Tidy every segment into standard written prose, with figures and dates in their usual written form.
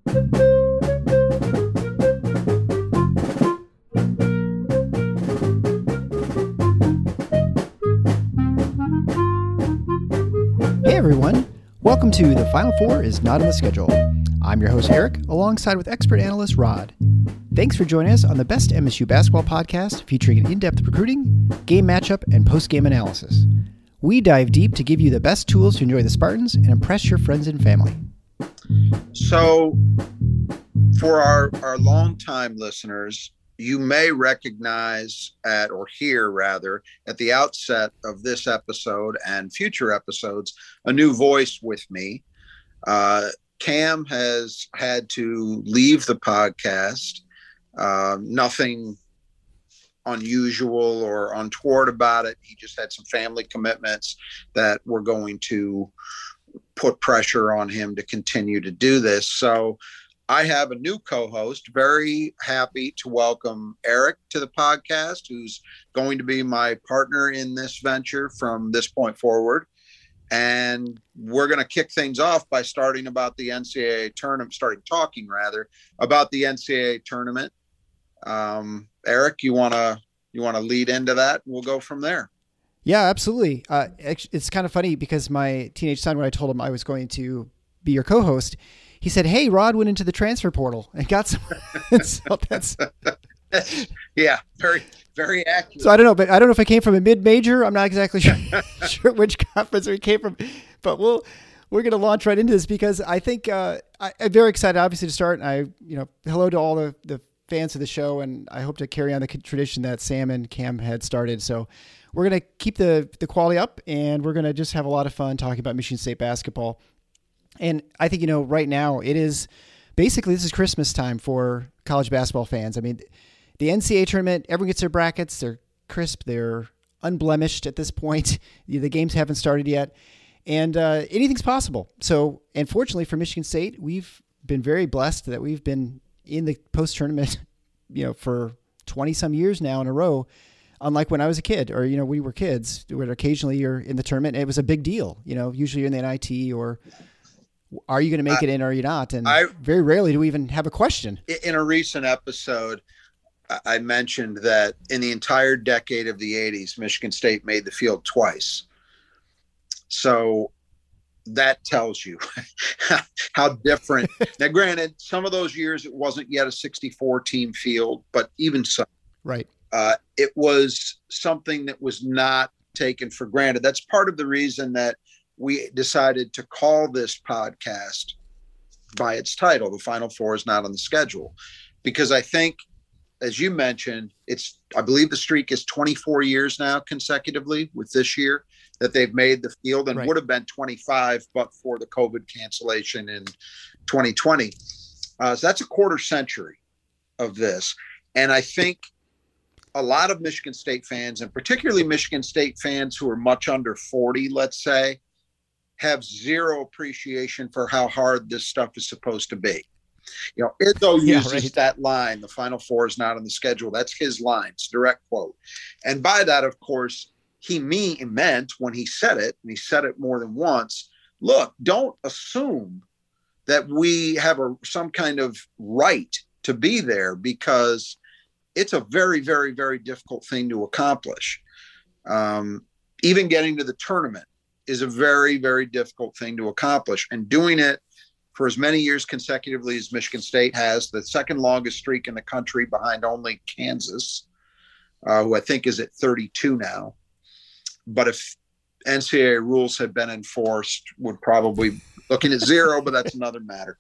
Hey everyone, welcome to The Final Four is Not on the Schedule. I'm your host Eric, alongside with expert analyst Rod. Thanks for joining us on the best MSU basketball podcast featuring in-depth recruiting, game matchup, and post-game analysis. We dive deep to give you the best tools to enjoy the Spartans and impress your friends and family. So, for our longtime listeners, you may recognize at the outset of this episode and future episodes, a new voice with me. Cam has had to leave the podcast. Nothing unusual or untoward about it. He just had some family commitments that were going to put pressure on him to continue to do this. So I have a new co-host. Very happy to welcome Eric to the podcast, who's going to be my partner in this venture from this point forward. And we're going to kick things off by talking about the NCAA tournament. Eric, you want to lead into that? We'll go from there. Yeah, absolutely. It's kind of funny because my teenage son, when I told him I was going to be your co-host, he said, "Hey, Rod went into the transfer portal and got some." So that's yeah, very, very accurate. So I don't know if I came from a mid-major. I'm not exactly sure which conference we came from, but we're going to launch right into this because I think I'm very excited, obviously, to start. And hello to all the fans of the show, and I hope to carry on the tradition that Sam and Cam had started. So we're going to keep the quality up, and we're going to just have a lot of fun talking about Michigan State basketball. And I think, right now this is Christmas time for college basketball fans. I mean, the NCAA tournament, everyone gets their brackets. They're crisp. They're unblemished at this point. The games haven't started yet, and anything's possible. So, and fortunately for Michigan State, we've been very blessed that we've been in the post-tournament, for 20 some years now in a row. Unlike when I was a kid, or we were kids, where occasionally you're in the tournament, and it was a big deal. Usually you're in the NIT, or are you going to make it in, or are you not? And very rarely do we even have a question. In a recent episode, I mentioned that in the entire decade of the 80s, Michigan State made the field twice. So that tells you how different. Now, granted, some of those years it wasn't yet a 64-team field, but even so, right. It was something that was not taken for granted. That's part of the reason that we decided to call this podcast by its title, The Final Four is Not on the Schedule, because I think, as you mentioned, I believe the streak is 24 years now consecutively with this year that they've made the field, and would have been 25, but for the COVID cancellation in 2020. So that's a quarter century of this. And I think a lot of Michigan State fans, and particularly Michigan State fans who are much under 40, let's say, have zero appreciation for how hard this stuff is supposed to be. Izzo uses that line, the Final Four is not on the schedule. That's his line. It's a direct quote. And by that, of course, he meant when he said it, and he said it more than once, look, don't assume that we have some kind of right to be there, because it's a very, very, very difficult thing to accomplish. Even getting to the tournament is a very, very difficult thing to accomplish, and doing it for as many years consecutively as Michigan State has, the second longest streak in the country behind only Kansas, who I think is at 32 now. But if NCAA rules had been enforced, would probably be looking at zero, but that's another matter.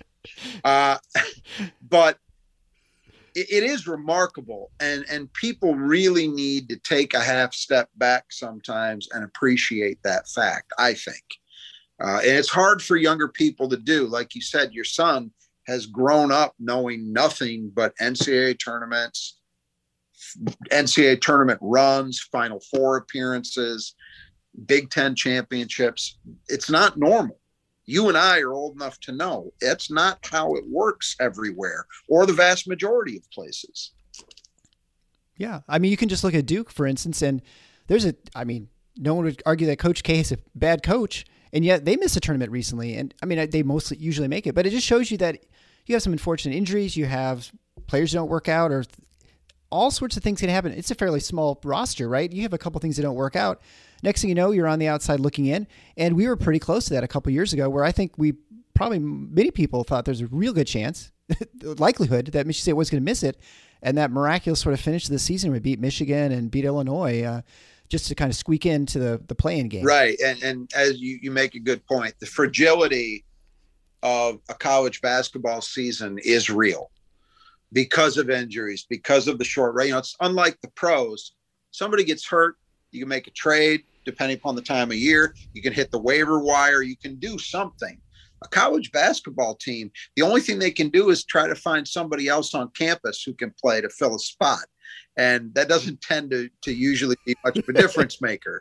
But it is remarkable, and people really need to take a half step back sometimes and appreciate that fact, I think. And it's hard for younger people to do. Like you said, your son has grown up knowing nothing but NCAA tournaments, NCAA tournament runs, Final Four appearances, Big Ten championships. It's not normal. You and I are old enough to know it's not how it works everywhere, or the vast majority of places. Yeah. I mean, you can just look at Duke, for instance, and no one would argue that Coach K is a bad coach, and yet they missed a tournament recently. And I mean, they usually make it, but it just shows you that, you have some unfortunate injuries. You have players who don't work out, or all sorts of things can happen. It's a fairly small roster, right? You have a couple things that don't work out. Next thing you know, you're on the outside looking in. And we were pretty close to that a couple years ago, where I think many people thought there's a real good chance, likelihood, that Michigan State was going to miss it. And that miraculous sort of finish of the season would beat Michigan and beat Illinois, just to kind of squeak into the play-in game. Right. And as you make a good point, the fragility of a college basketball season is real because of injuries, because of the short range. It's unlike the pros. Somebody gets hurt, you can make a trade depending upon the time of year. You can hit the waiver wire. You can do something. A college basketball team, the only thing they can do is try to find somebody else on campus who can play to fill a spot. And that doesn't tend to usually be much of a difference maker.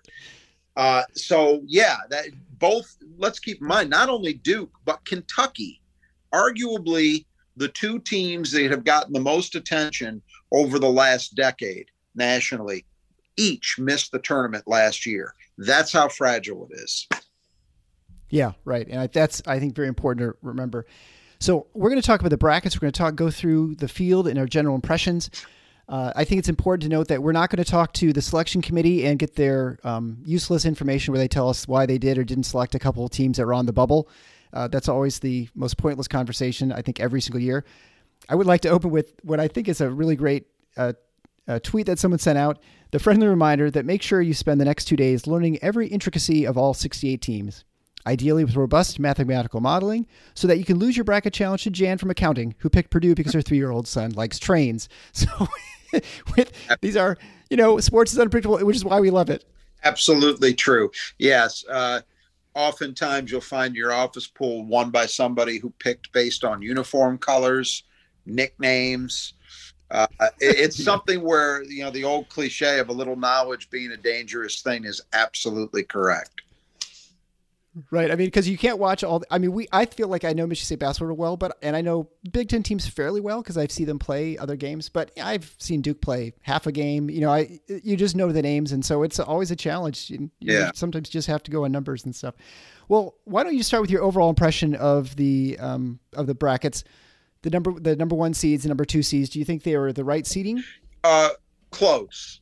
Let's keep in mind, not only Duke, but Kentucky, arguably the two teams that have gotten the most attention over the last decade nationally, each missed the tournament last year. That's how fragile it is. Yeah, right. And that's, I think, very important to remember. So we're going to talk about the brackets. We're going to go through the field and our general impressions. I think it's important to note that we're not going to talk to the selection committee and get their useless information where they tell us why they did or didn't select a couple of teams that were on the bubble. That's always the most pointless conversation, I think, every single year. I would like to open with what I think is a really great tweet that someone sent out. The friendly reminder that make sure you spend the next 2 days learning every intricacy of all 68 teams, ideally with robust mathematical modeling, so that you can lose your bracket challenge to Jan from accounting, who picked Purdue because her 3-year-old son likes trains. So these are, sports is unpredictable, which is why we love it. Absolutely true. Yes. Oftentimes you'll find your office pool won by somebody who picked based on uniform colors, nicknames. It's something where, the old cliche of a little knowledge being a dangerous thing is absolutely correct. Right. I mean, because you can't watch I feel like I know Michigan State basketball well, and I know Big Ten teams fairly well because I've seen them play other games, but I've seen Duke play half a game. You just know the names. And so it's always a challenge. You sometimes just have to go on numbers and stuff. Well, why don't you start with your overall impression of the brackets, the number one seeds, the number two seeds? Do you think they were the right seeding? Close.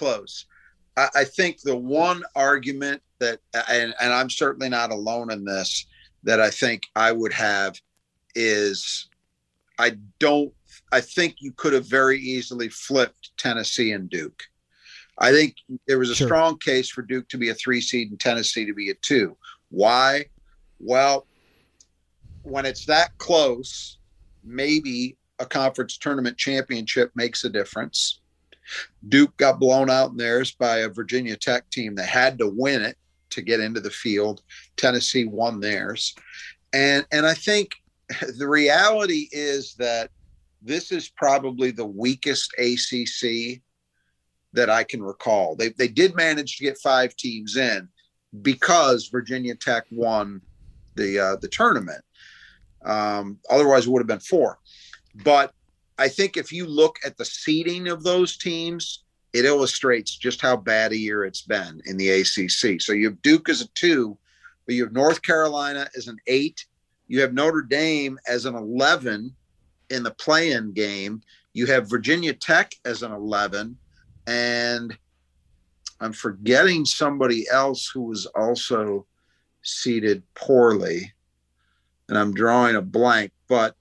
I think the one argument that, and I'm certainly not alone in this, that I think I would have is I think you could have very easily flipped Tennessee and Duke. I think there was a strong case for Duke to be a 3 seed and Tennessee to be a 2. Why? Well, when it's that close, maybe a conference tournament championship makes a difference. Duke got blown out in theirs by a Virginia Tech team that had to win it to get into the field. Tennessee won theirs. And I think the reality is that this is probably the weakest ACC that I can recall. They did manage to get 5 teams in because Virginia Tech won the tournament. Otherwise it would have been 4. But I think if you look at the seeding of those teams, it illustrates just how bad a year it's been in the ACC. So you have Duke as a 2, but you have North Carolina as an 8. You have Notre Dame as an 11 in the play-in game. You have Virginia Tech as an 11. And I'm forgetting somebody else who was also seeded poorly. And I'm drawing a blank. But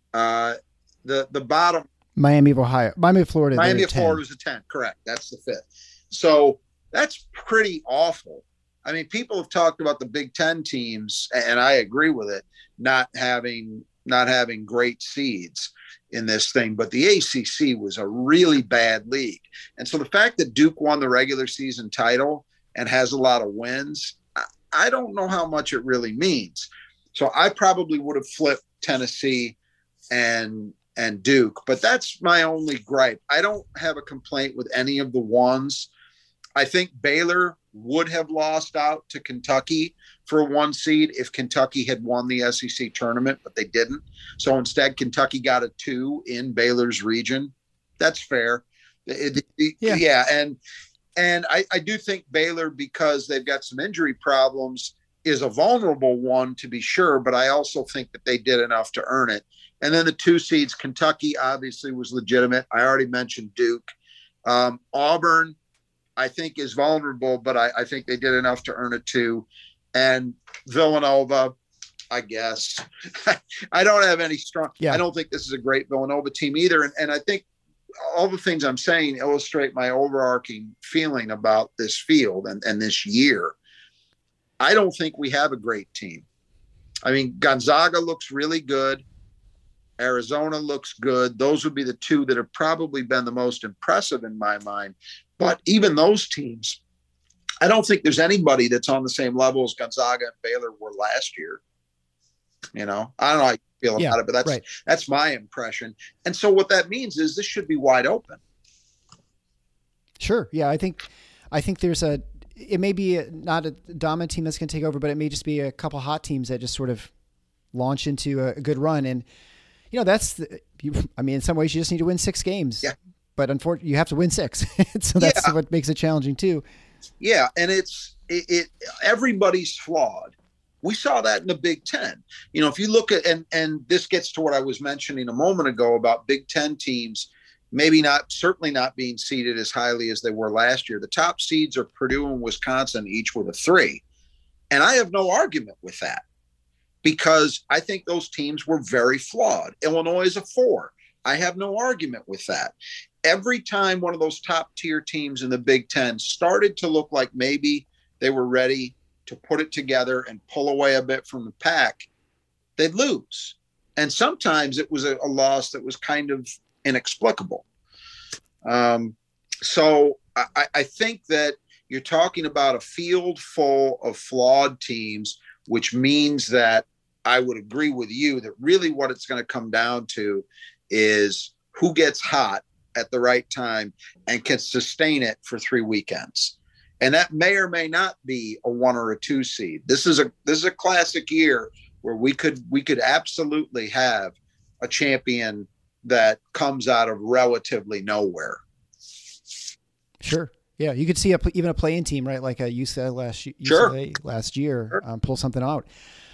the bottom, Miami of Florida. Miami of Florida was a 10. Correct. That's the 5th. So that's pretty awful. I mean, people have talked about the Big Ten teams, and I agree with it, not having great seeds in this thing. But the ACC was a really bad league. And so the fact that Duke won the regular season title and has a lot of wins, I don't know how much it really means. So I probably would have flipped Tennessee and Duke, but that's my only gripe. I don't have a complaint with any of the ones. I think Baylor would have lost out to Kentucky for a 1 seed if Kentucky had won the SEC tournament, but they didn't. So instead, Kentucky got a 2 in Baylor's region. That's fair. Yeah. And I do think Baylor, because they've got some injury problems, is a vulnerable one to be sure, but I also think that they did enough to earn it. And then the 2 seeds, Kentucky obviously was legitimate. I already mentioned Duke. Auburn, I think, is vulnerable, but I think they did enough to earn it too. And Villanova, I guess. I don't have any strong. Yeah. I don't think this is a great Villanova team either. And I think all the things I'm saying illustrate my overarching feeling about this field and this year. I don't think we have a great team. I mean, Gonzaga looks really good. Arizona looks good. Those would be the 2 that have probably been the most impressive in my mind. But even those teams, I don't think there's anybody that's on the same level as Gonzaga and Baylor were last year. I don't know how you feel about it, but that's my impression. And so what that means is this should be wide open. Sure. Yeah. I think it may be not a dominant team that's going to take over, but it may just be a couple hot teams that just sort of launch into a good run. And, in some ways you just need to win 6 games, but unfortunately you have to win 6. So that's what makes it challenging too. Yeah. And everybody's flawed. We saw that in the Big Ten. If you look at, and this gets to what I was mentioning a moment ago about Big Ten teams, certainly not being seeded as highly as they were last year. The top seeds are Purdue and Wisconsin, each with a 3. And I have no argument with that because I think those teams were very flawed. Illinois is a 4. I have no argument with that. Every time one of those top tier teams in the Big Ten started to look like maybe they were ready to put it together and pull away a bit from the pack, they'd lose. And sometimes it was a loss that was kind of inexplicable. So I think that you're talking about a field full of flawed teams, which means that I would agree with you that really what it's going to come down to is who gets hot at the right time and can sustain it for 3 weekends. And that may or may not be a 1 or a 2 seed. This is a classic year where we could absolutely have a champion that comes out of relatively nowhere. Sure. Yeah. You could see even a play-in team, right? Like a UCLA last year, pull something out.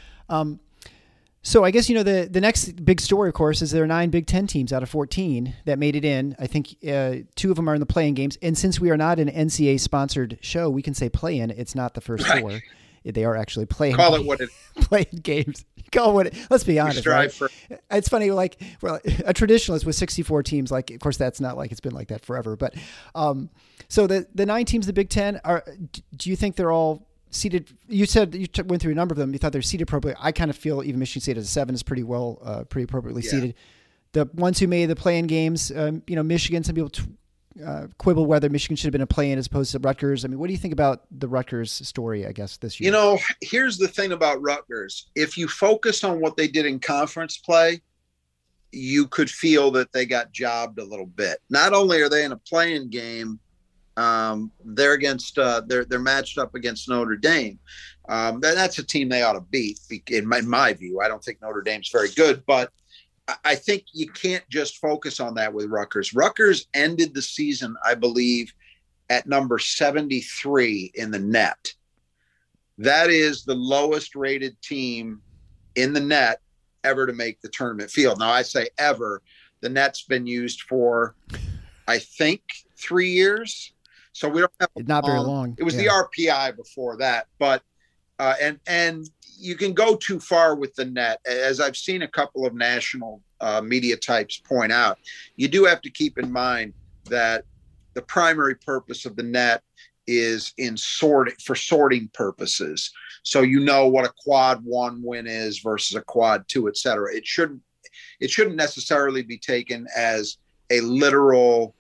So I guess, the next big story, of course, is there are 9 Big Ten teams out of 14 that made it in. I think 2 of them are in the play-in games. And since we are not an NCAA-sponsored show, we can say play-in. It's not the first 4. They are actually play-in. Call it what it is. Play-in games. Call what it. Let's be honest. Right? It's funny. Like, a traditionalist with 64 teams. Like, of course, that's not like it's been like that forever. But so the 9 teams of the Big Ten do you think they're all seated? You said you went through a number of them. You thought they're seated appropriately. I kind of feel even Michigan State as a 7 is pretty appropriately seated. The ones who made the play-in games, Michigan. Some people quibble whether Michigan should have been a play-in as opposed to Rutgers. I mean, what do you think about the Rutgers story, I guess, this year? Here's the thing about Rutgers. If you focus on what they did in conference play, you could feel that they got jobbed a little bit. Not only are they in a play-in game, they're matched up against Notre Dame. That's a team they ought to beat in my view. I don't think Notre Dame's very good, but I think you can't just focus on that with Rutgers. Rutgers ended the season, I believe, at number 73 in the net. That is the lowest rated team in the net ever to make the tournament field. Now, I say ever. The net's been used for, I think, 3 years. So we don't have not very long. It was the RPI before that, but and you can go too far with the net, as I've seen a couple of national media types point out. You do have to keep in mind that the primary purpose of the net is for sorting purposes. So what a quad 1 win is versus a quad 2, et cetera. It shouldn't necessarily be taken as a literal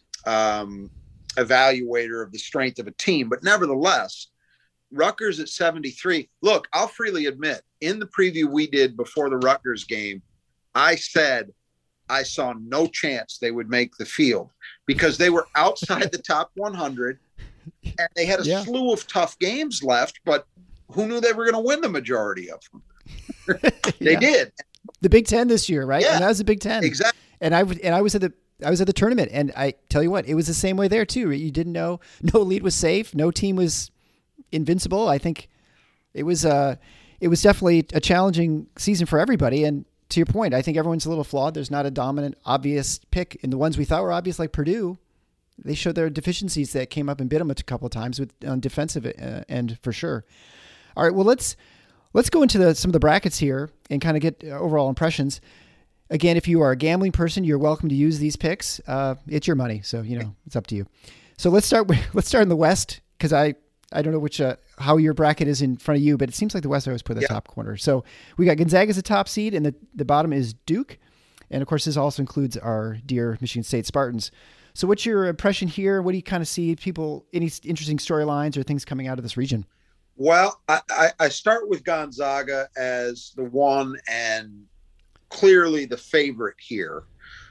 evaluator of the strength of a team, but nevertheless, Rutgers at 73. Look, I'll freely admit, in the preview we did before the Rutgers game, I said I saw no chance they would make the field because they were outside the top 100 and they had a slew of tough games left, but who knew they were going to win the majority of them? They did. The Big Ten this year, right? Yeah, and that was the Big Ten. Exactly. And I was at the tournament, and I tell you what, it was the same way there too. You didn't know, no lead was safe, no team was invincible. I think It was definitely a challenging season for everybody. And to your point, I think everyone's a little flawed. There's not a dominant, obvious pick. And the ones we thought were obvious, like Purdue, they showed their deficiencies that came up and bit them a couple of times on defensive end for sure. All right, well, let's go into some of the brackets here and kind of get overall impressions. Again, if you are a gambling person, you're welcome to use these picks. It's your money, so it's up to you. So let's start in the West, because I don't know how your bracket is in front of you, but it seems like the West always put in the top corner. So we got Gonzaga as the top seed, and the bottom is Duke. And, of course, this also includes our dear Michigan State Spartans. So what's your impression here? What do you kind of see any interesting storylines or things coming out of this region? Well, I start with Gonzaga as the one and clearly the favorite here.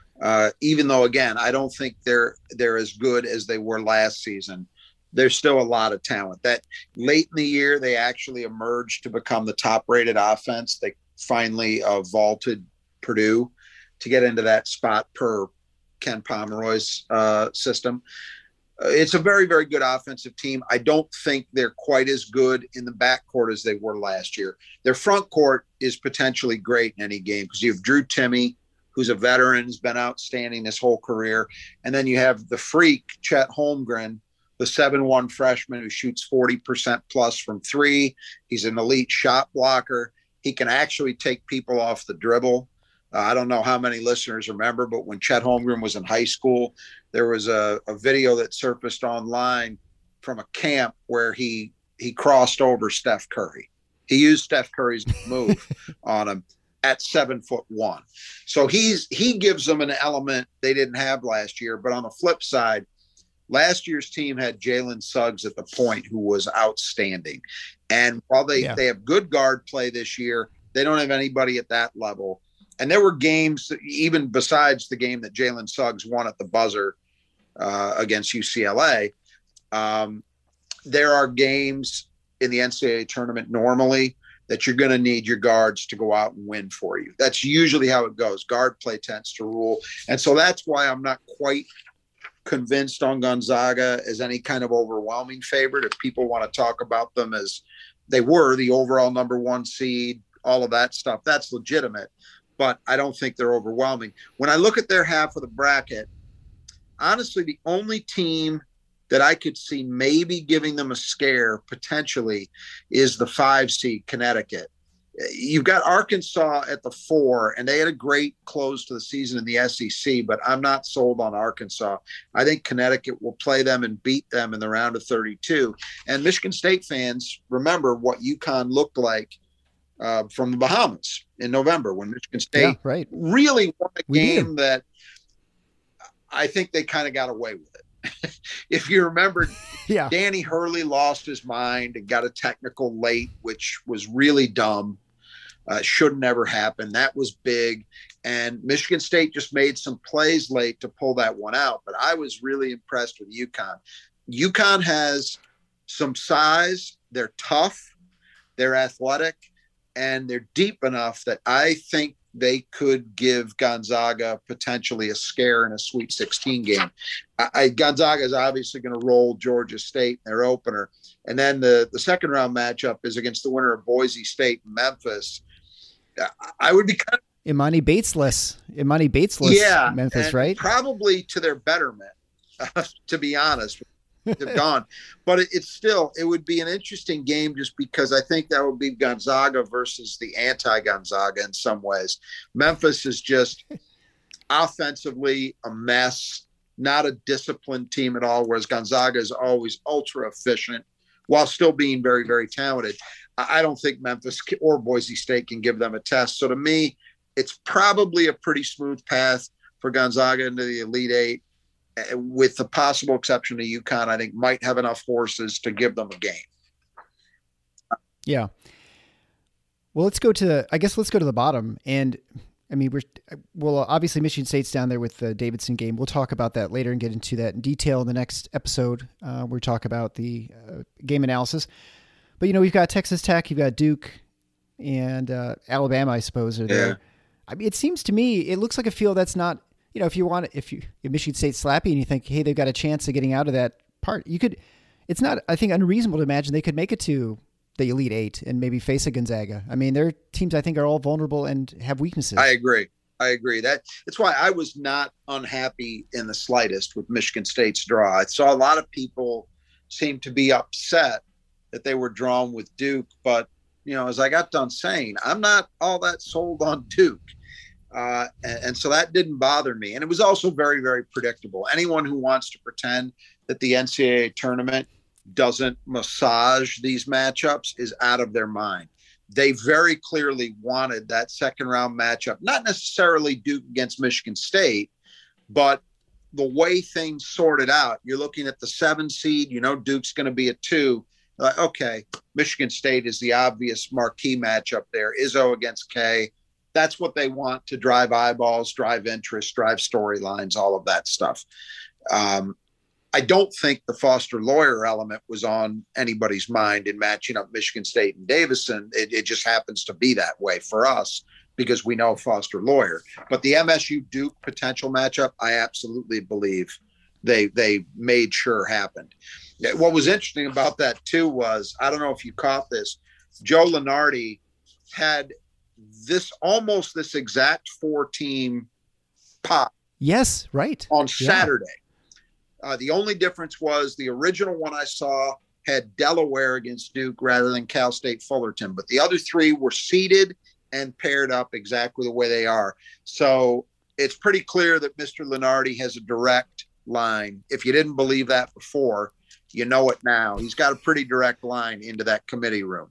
Even though, again, I don't think they're as good as they were last season. There's still a lot of talent. That late in the year, they actually emerged to become the top-rated offense. They finally vaulted Purdue to get into that spot per Ken Pomeroy's system. It's a very, very good offensive team. I don't think they're quite as good in the backcourt as they were last year. Their front court is potentially great in any game because you have Drew Timme, who's a veteran, has been outstanding his whole career. And then you have the freak, Chet Holmgren, the 7'1" freshman who shoots 40% plus from three. He's an elite shot blocker. He can actually take people off the dribble. I don't know how many listeners remember, but when Chet Holmgren was in high school, there was a video that surfaced online from a camp where he crossed over Steph Curry. He used Steph Curry's move on him at 7'1". So he gives them an element they didn't have last year. But on the flip side, last year's team had Jalen Suggs at the point, who was outstanding. And while they have good guard play this year, they don't have anybody at that level. And there were games, even besides the game that Jalen Suggs won at the buzzer against UCLA, there are games in the NCAA tournament normally that you're going to need your guards to go out and win for you. That's usually how it goes. Guard play tends to rule. And so that's why I'm not quite convinced on Gonzaga as any kind of overwhelming favorite. If people want to talk about them as they were the overall number one seed, all of that stuff, that's legitimate. But I don't think they're overwhelming. When I look at their half of the bracket, honestly, the only team that I could see maybe giving them a scare potentially is the 5 seed Connecticut. You've got Arkansas at the 4, and they had a great close to the season in the SEC, but I'm not sold on Arkansas. I think Connecticut will play them and beat them in the round of 32. And Michigan State fans remember what UConn looked like from the Bahamas in November when Michigan State really won a game that I think they kind of got away with it. If you remember, Danny Hurley lost his mind and got a technical late, which was really dumb. Should never happen. That was big. And Michigan State just made some plays late to pull that one out. But I was really impressed with UConn. UConn has some size. They're tough. They're athletic. And they're deep enough that I think they could give Gonzaga potentially a scare in a Sweet 16 game. Gonzaga is obviously going to roll Georgia State in their opener. And then the second round matchup is against the winner of Boise State and Memphis. I would be kind of Imani Bates-less Memphis, right? Probably to their betterment, to be honest. They've gone, but it would be an interesting game just because I think that would be Gonzaga versus the anti-Gonzaga in some ways. Memphis is just offensively a mess, not a disciplined team at all, whereas Gonzaga is always ultra efficient while still being very, very talented. I don't think Memphis or Boise State can give them a test. So to me, it's probably a pretty smooth path for Gonzaga into the Elite Eight, with the possible exception of UConn. I think might have enough horses to give them a game. Yeah. Well, let's go to the bottom. And I mean, obviously Michigan State's down there with the Davidson game. We'll talk about that later and get into that in detail in the next episode. We'll talk about the game analysis. But, we've got Texas Tech, you've got Duke, and Alabama, I suppose, are there. Yeah. I mean, it seems to me, it looks like a field that's not, if Michigan State's slappy and you think, hey, they've got a chance of getting out of that part, it's not, I think, unreasonable to imagine they could make it to the Elite Eight and maybe face a Gonzaga. I mean, their teams, I think, are all vulnerable and have weaknesses. I agree. That's why I was not unhappy in the slightest with Michigan State's draw. I saw a lot of people seem to be upset that they were drawn with Duke, but as I got done saying, I'm not all that sold on Duke. And so that didn't bother me. And it was also very, very predictable. Anyone who wants to pretend that the NCAA tournament doesn't massage these matchups is out of their mind. They very clearly wanted that second round matchup, not necessarily Duke against Michigan State, but the way things sorted out. You're looking at the 7 seed, Duke's going to be a 2. Okay, Michigan State is the obvious marquee matchup there. Izzo against K. That's what they want to drive eyeballs, drive interest, drive storylines, all of that stuff. I don't think the Foster Loyer element was on anybody's mind in matching up Michigan State and Davidson. It just happens to be that way for us because we know Foster Loyer. But the MSU Duke potential matchup, I absolutely believe they made sure happened. What was interesting about that too was, I don't know if you caught this, Joe Lunardi had almost this exact 4-team pot. Yes, right. On Saturday. The only difference was the original one I saw had Delaware against Duke rather than Cal State Fullerton, but the other 3 were seeded and paired up exactly the way they are. So it's pretty clear that Mr. Lunardi has a direct line. If you didn't believe that before, you know it now. He's got a pretty direct line into that committee room.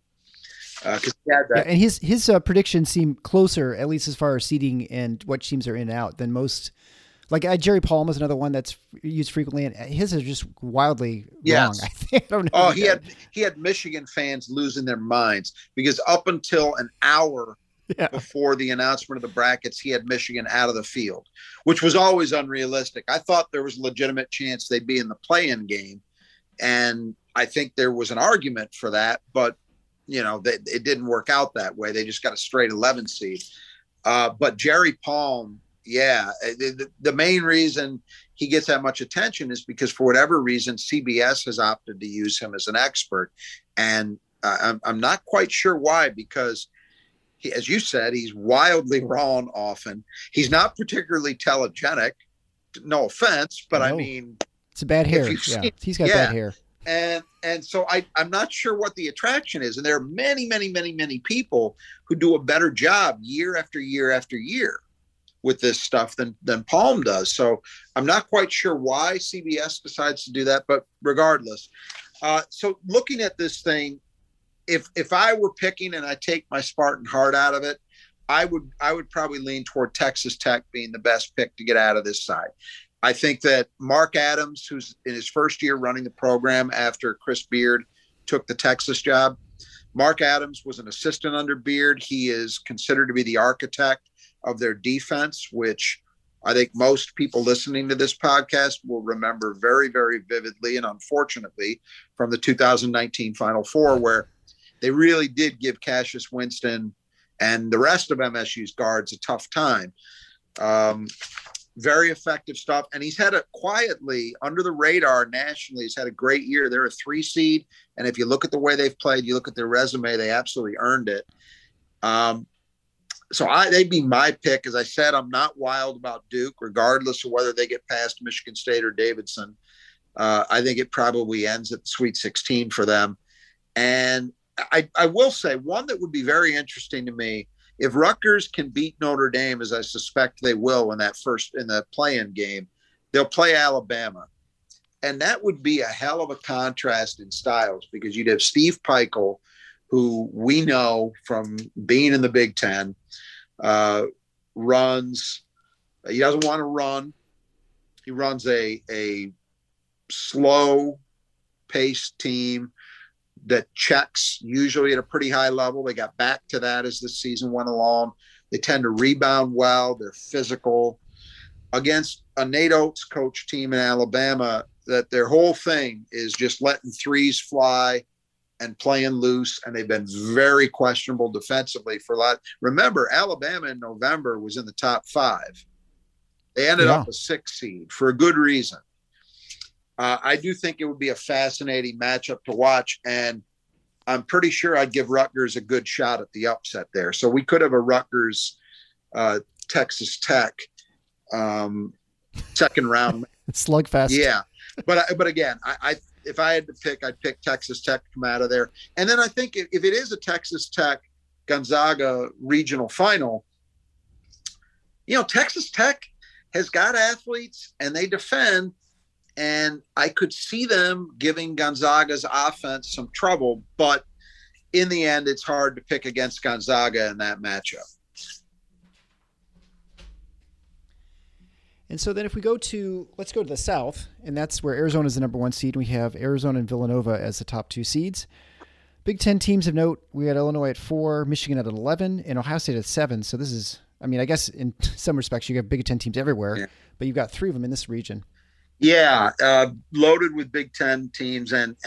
And his predictions seem closer, at least as far as seeding and what teams are in and out, than most. Like Jerry Palm is another one that's used frequently, and his is just wildly wrong. I think. I don't know. Oh, he had Michigan fans losing their minds because up until an hour before the announcement of the brackets, he had Michigan out of the field, which was always unrealistic. I thought there was a legitimate chance they'd be in the play-in game, and I think there was an argument for that, but it didn't work out that way. They just got a straight 11 seed. But Jerry Palm, the main reason he gets that much attention is because for whatever reason, CBS has opted to use him as an expert. And I'm not quite sure why, because as you said, he's wildly wrong often. He's not particularly telegenic, no offense, but no. I mean, it's a bad hair. He's got bad hair. And so I'm not sure what the attraction is. And there are many, many, many, many people who do a better job year after year after year with this stuff than Palm does. So I'm not quite sure why CBS decides to do that, but regardless. So looking at this thing, if I were picking and I take my Spartan heart out of it, I would probably lean toward Texas Tech being the best pick to get out of this side. I think that Mark Adams, who's in his first year running the program after Chris Beard took the Texas job, Mark Adams was an assistant under Beard. He is considered to be the architect of their defense, which I think most people listening to this podcast will remember very, very vividly and unfortunately from the 2019 Final Four, where they really did give Cassius Winston and the rest of MSU's guards a tough time. Very effective stuff. And he's had it quietly under the radar nationally. He's had a great year. They're a 3 seed. And if you look at the way they've played, you look at their resume, they absolutely earned it. So they'd be my pick. As I said, I'm not wild about Duke, regardless of whether they get past Michigan State or Davidson. I think it probably ends at the Sweet 16 for them. And I will say one that would be very interesting to me, if Rutgers can beat Notre Dame, as I suspect they will in the play-in game, they'll play Alabama. And that would be a hell of a contrast in styles, because you'd have Steve Pikiell, who we know from being in the Big Ten, runs. He doesn't want to run. He runs a slow-paced team that checks usually at a pretty high level. They got back to that as the season went along. They tend to rebound well. They're physical. Against a Nate Oates coach team in Alabama, that their whole thing is just letting threes fly and playing loose, and they've been very questionable defensively for a lot. Remember, Alabama in November was in the top 5. They ended up a 6 seed for a good reason. I do think it would be a fascinating matchup to watch. And I'm pretty sure I'd give Rutgers a good shot at the upset there. So we could have a Rutgers Texas Tech second round slugfest. Yeah, but again, I if I had to pick, I'd pick Texas Tech to come out of there. And then I think if it is a Texas Tech Gonzaga regional final, Texas Tech has got athletes and they defend, and I could see them giving Gonzaga's offense some trouble. But in the end, it's hard to pick against Gonzaga in that matchup. And so then if we let's go to the South, and that's where Arizona is the number 1 seed. We have Arizona and Villanova as the top 2 seeds. Big Ten teams of note, we had Illinois at 4, Michigan at 11, and Ohio State at 7. So this is, I guess in some respects you have Big Ten teams everywhere, but you've got 3 of them in this region. Yeah, loaded with Big Ten teams and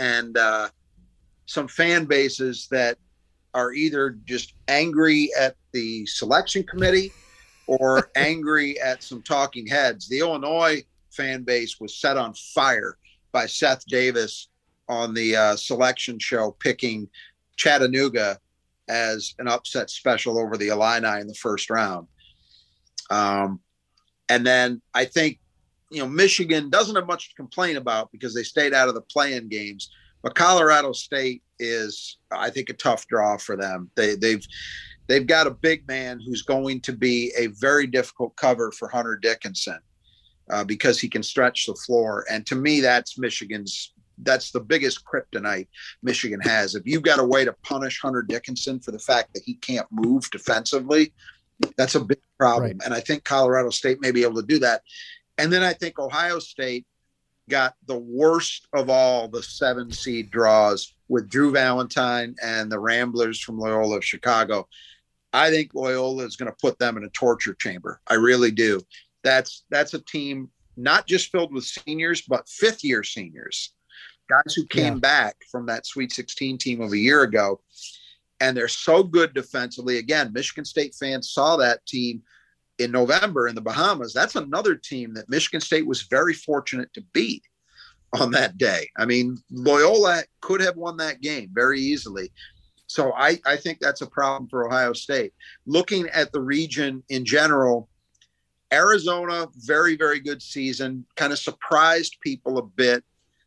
some fan bases that are either just angry at the selection committee or angry at some talking heads. The Illinois fan base was set on fire by Seth Davis on the selection show, picking Chattanooga as an upset special over the Illini in the first round. And then I think, Michigan doesn't have much to complain about because they stayed out of the play-in games, but Colorado State is, I think, a tough draw for them. They've got a big man who's going to be a very difficult cover for Hunter Dickinson because he can stretch the floor. And to me, that's the biggest kryptonite Michigan has. If you've got a way to punish Hunter Dickinson for the fact that he can't move defensively, that's a big problem. Right. And I think Colorado State may be able to do that. And then I think Ohio State got the worst of all the 7 seed draws with Drew Valentine and the Ramblers from Loyola of Chicago. I think Loyola is going to put them in a torture chamber. I really do. That's a team not just filled with seniors, but 5th-year seniors, guys who came back from that Sweet 16 team of a year ago. And they're so good defensively. Again, Michigan State fans saw that team in November in the Bahamas. That's another team that Michigan State was very fortunate to beat on that day. Loyola could have won that game very easily. So I think that's a problem for Ohio State. Looking at the region in general, Arizona, very, very good season, kind of surprised people a bit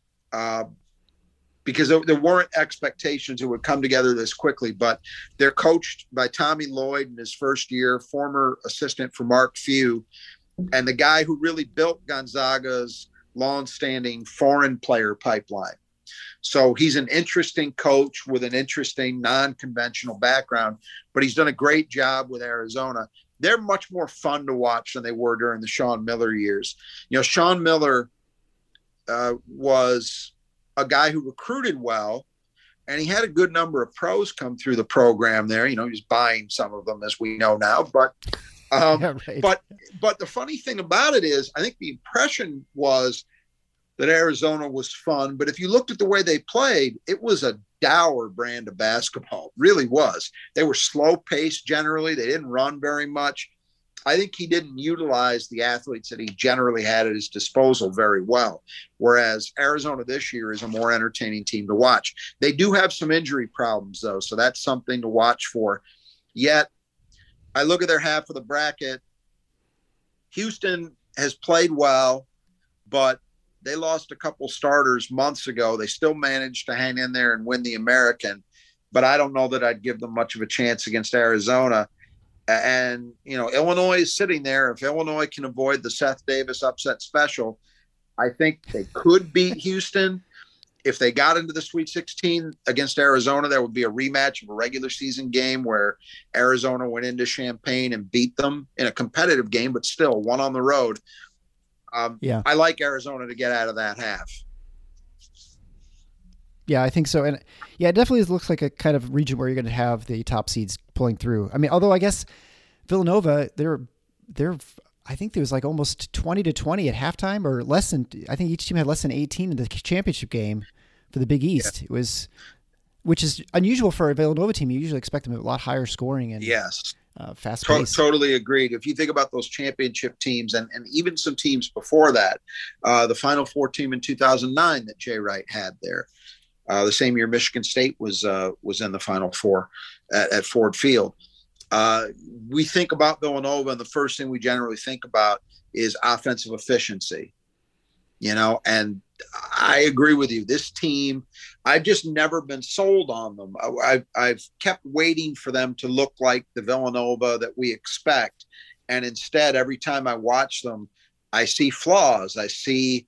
because there weren't expectations it would come together this quickly, but they're coached by Tommy Lloyd in his first year, former assistant for Mark Few, and the guy who really built Gonzaga's long-standing foreign player pipeline. So he's an interesting coach with an interesting non-conventional background, but he's done a great job with Arizona. They're much more fun to watch than they were during the Sean Miller years. Sean Miller was a guy who recruited well, and he had a good number of pros come through the program there. He's buying some of them, as we know now. But but the funny thing about it is, I think the impression was that Arizona was fun, but if you looked at the way they played, it was a dour brand of basketball. It really was. They were slow paced generally. They didn't run very much. I think he didn't utilize the athletes that he generally had at his disposal very well. Whereas Arizona this year is a more entertaining team to watch. They do have some injury problems though, so that's something to watch for. Yet I look at their half of the bracket. Houston has played well, but they lost a couple starters months ago. They still managed to hang in there and win the American, but I don't know that I'd give them much of a chance against Arizona. And, Illinois is sitting there. If Illinois can avoid the Seth Davis upset special, I think they could beat Houston. If they got into the Sweet 16 against Arizona, there would be a rematch of a regular season game where Arizona went into Champaign and beat them in a competitive game, but still one on the road. I like Arizona to get out of that half. Yeah, I think so. And it definitely looks like a kind of region where you're going to have the top seeds pulling through. Although I guess Villanova, I think there was like almost 20-20 at halftime, or less than, I think each team had less than 18 in the championship game for the Big East. Yeah. It was, which is unusual for a Villanova team. You usually expect them a lot higher scoring and fast pace. Totally agreed. If you think about those championship teams and even some teams before that, the Final Four team in 2009 that Jay Wright had there, The same year Michigan State was in the Final Four at Ford Field. We think about Villanova, and the first thing we generally think about is offensive efficiency. And I agree with you. This team, I've just never been sold on them. I've kept waiting for them to look like the Villanova that we expect. And instead, every time I watch them, I see flaws. I see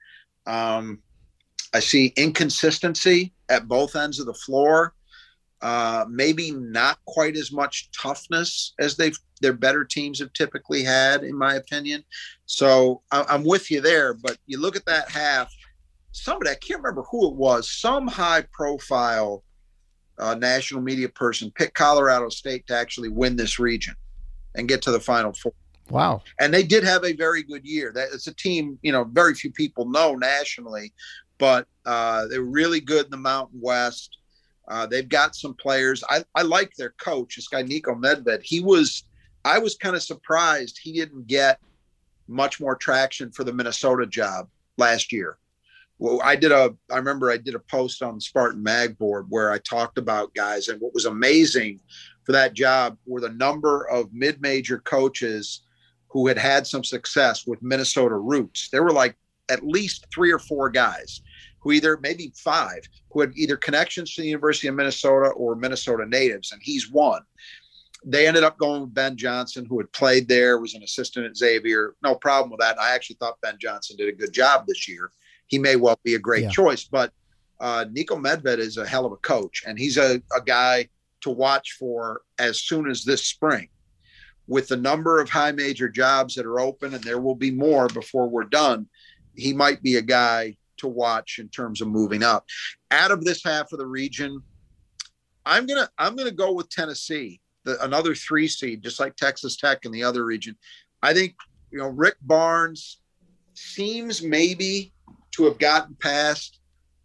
inconsistency at both ends of the floor. Maybe not quite as much toughness as their better teams have typically had, in my opinion. So I'm with you there. But you look at that half, somebody, I can't remember who it was, some high-profile national media person picked Colorado State to actually win this region and get to the Final Four. Wow. And they did have a very good year. It's a team, very few people know nationally, but they're really good in the Mountain West. They've got some players. I like their coach, this guy, Niko Medved. I was kind of surprised he didn't get much more traction for the Minnesota job last year. Well, I remember I did a post on the Spartan Mag board where I talked about guys, and what was amazing for that job were the number of mid-major coaches who had some success with Minnesota roots. There were like at least 3 or 4 guys who maybe 5, who had either connections to the University of Minnesota or Minnesota natives, and he's one. They ended up going with Ben Johnson, who had played there, was an assistant at Xavier. No problem with that. I actually thought Ben Johnson did a good job this year. He may well be a great choice, but Niko Medved is a hell of a coach, and he's a guy to watch for as soon as this spring. With the number of high major jobs that are open, and there will be more before we're done, he might be a guy to watch in terms of moving up. Out of this half of the region, I'm gonna go with Tennessee, another 3 seed, just like Texas Tech in the other region. I think Rick Barnes seems maybe to have gotten past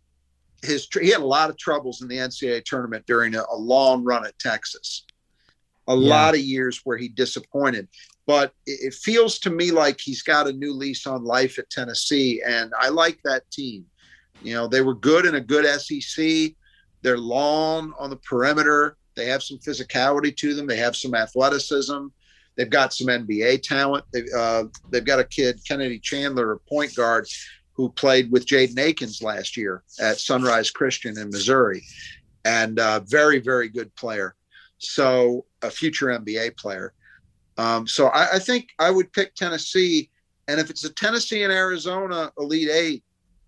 he had a lot of troubles in the NCAA tournament during a long run at Texas. A lot of years where he disappointed, but it feels to me like he's got a new lease on life at Tennessee, and I like that team. They were good in a good SEC. They're long on the perimeter. They have some physicality to them. They have some athleticism. They've got some NBA talent. They've got a kid, Kennedy Chandler, a point guard, who played with Jaden Akins last year at Sunrise Christian in Missouri, and very, very good player. So a future NBA player. So I think I would pick Tennessee. And if it's a Tennessee and Arizona Elite 8,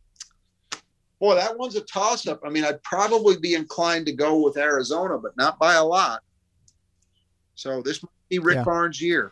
boy, that one's a toss-up. I mean, I'd probably be inclined to go with Arizona, but not by a lot. So this might be Rick Barnes' year.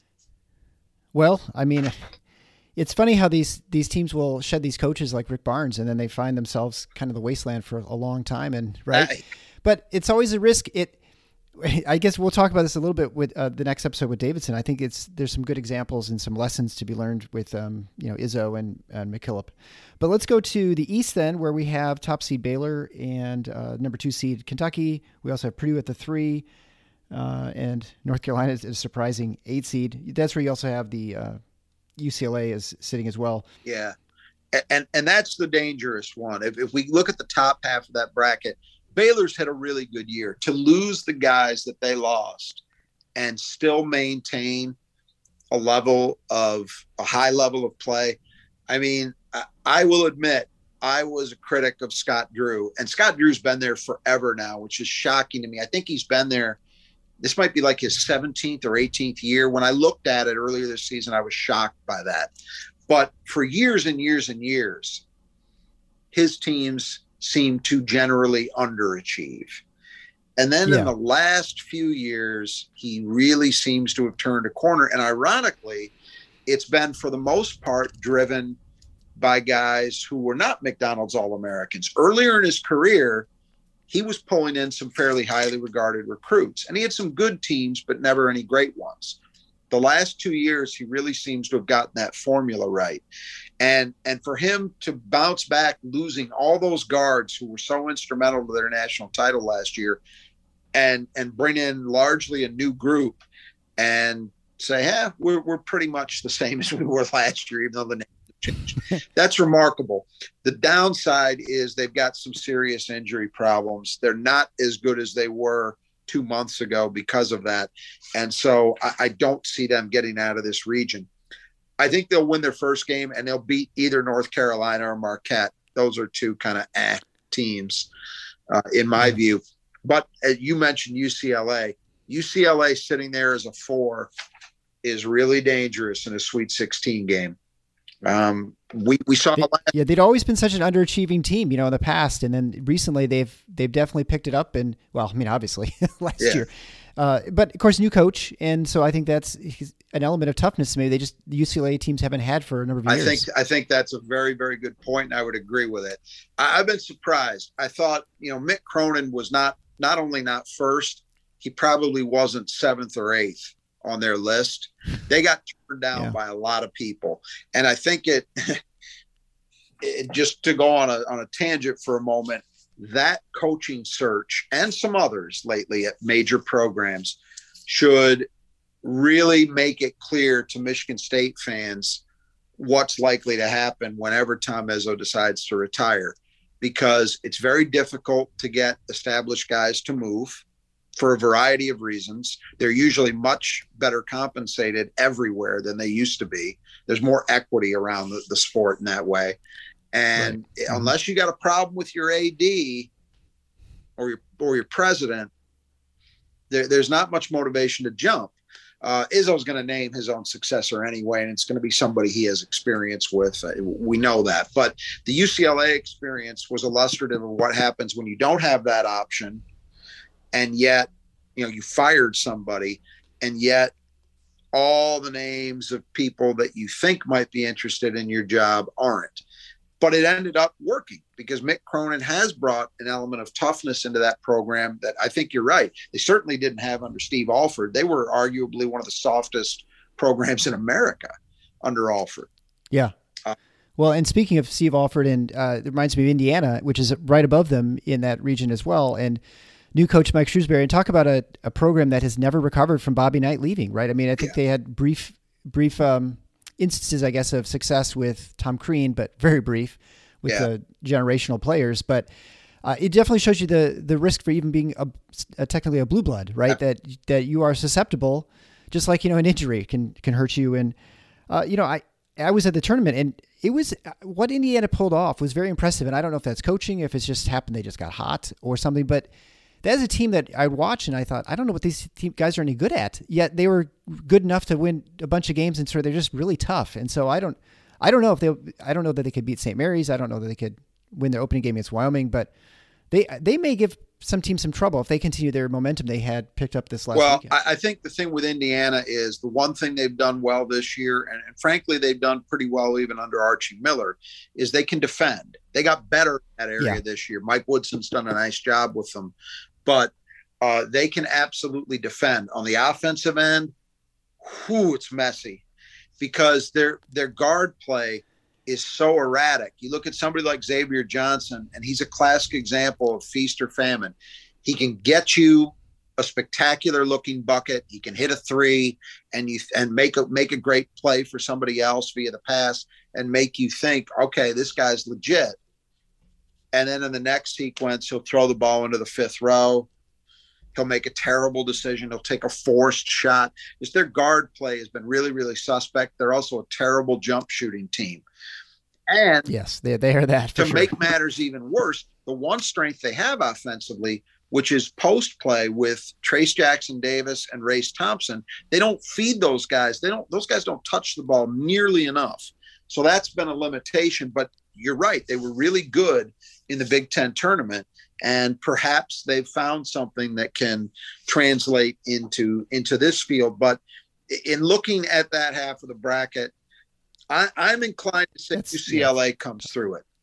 Well, I mean, it's funny how these teams will shed these coaches like Rick Barnes, and then they find themselves kind of the wasteland for a long time. And but it's always a risk. I guess we'll talk about this a little bit with the next episode with Davidson. I think there's some good examples and some lessons to be learned with Izzo and McKillop. But let's go to the East then, where we have top seed Baylor and number 2 seed Kentucky. We also have Purdue at the 3, and North Carolina is a surprising 8 seed. That's where you also have the UCLA is sitting as well. Yeah, and that's the dangerous one. If we look at the top half of that bracket, Baylor's had a really good year. To lose the guys that they lost and still maintain a high level of play. I mean, I will admit I was a critic of Scott Drew, and Scott Drew's been there forever now, which is shocking to me. I think he's been there. This might be like his 17th or 18th year. When I looked at it earlier this season, I was shocked by that. But for years and years and years, his teams seem to generally underachieve. And then in the last few years, he really seems to have turned a corner. And ironically, it's been for the most part driven by guys who were not McDonald's All-Americans. Earlier in his career, he was pulling in some fairly highly regarded recruits, and he had some good teams, but never any great ones. The last 2 years, he really seems to have gotten that formula right. And for him to bounce back, losing all those guards who were so instrumental to their national title last year, and bring in largely a new group and say, we're pretty much the same as we were last year, even though the names have changed. That's remarkable. The downside is they've got some serious injury problems. They're not as good as they were 2 months ago because of that. And so I don't see them getting out of this region. I think they'll win their first game and they'll beat either North Carolina or Marquette. Those are two kind of teams in my view. But as you mentioned UCLA sitting there as a 4 is really dangerous in a Sweet 16 game. We saw they'd always been such an underachieving team, in the past, and then recently they've definitely picked it up. And obviously last year, but of course new coach, and so I think that's an element of toughness. Maybe the UCLA teams haven't had for a number of years. I think that's a very, very good point, and I would agree with it. I've been surprised. I thought Mick Cronin was not only not first, he probably wasn't 7th or 8th on their list. They got turned down by a lot of people. And I think it just to go on a tangent for a moment, that coaching search and some others lately at major programs should really make it clear to Michigan State fans what's likely to happen whenever Tom Izzo decides to retire, because it's very difficult to get established guys to move. For a variety of reasons. They're usually much better compensated everywhere than they used to be. There's more equity around the sport in that way. And unless you got a problem with your AD or your president, there's not much motivation to jump. Izzo's going to name his own successor anyway, and it's going to be somebody he has experience with. We know that. But the UCLA experience was illustrative of what happens when you don't have that option. And yet, you fired somebody, and yet all the names of people that you think might be interested in your job aren't. But it ended up working because Mick Cronin has brought an element of toughness into that program that I think you're right. They certainly didn't have under Steve Alford. They were arguably one of the softest programs in America under Alford. Yeah. Well, and speaking of Steve Alford, and it reminds me of Indiana, which is right above them in that region as well. And new coach Mike Shrewsbury, and talk about a program that has never recovered from Bobby Knight leaving, right? I mean, I think they had brief instances, I guess, of success with Tom Crean, but very brief with the generational players. But it definitely shows you the risk for even being technically a blue blood, right? Yeah. That you are susceptible, just like, an injury can hurt you. And, I was at the tournament, and it was what Indiana pulled off was very impressive. And I don't know if that's coaching, if it's just happened they just got hot or something, but that is a team that I watched and I thought, I don't know what these guys are any good at, yet they were good enough to win a bunch of games, and so they're just really tough. And so I don't know that they could beat St. Mary's. I don't know that they could win their opening game against Wyoming, but they may give some teams some trouble if they continue their momentum they had picked up this last weekend. Well, I think the thing with Indiana is the one thing they've done well this year, and frankly, they've done pretty well even under Archie Miller, is they can defend. They got better in that area this year. Mike Woodson's done a nice job with them. But they can absolutely defend. On the offensive end, it's messy because their guard play is so erratic. You look at somebody like Xavier Johnson, and he's a classic example of feast or famine. He can get you a spectacular looking bucket. He can hit a 3 and make a great play for somebody else via the pass and make you think, okay, this guy's legit. And then in the next sequence, he'll throw the ball into the 5th row. He'll make a terrible decision. He'll take a forced shot. Just their guard play has been really, really suspect. They're also a terrible jump shooting team. And yes, they are that. To make matters even worse, the one strength they have offensively, which is post play with Trace Jackson Davis and Race Thompson, they don't feed those guys. Those guys don't touch the ball nearly enough. So that's been a limitation. But you're right. They were really good in the Big Ten tournament, and perhaps they've found something that can translate into this field. But in looking at that half of the bracket, I'm inclined to say UCLA comes through it.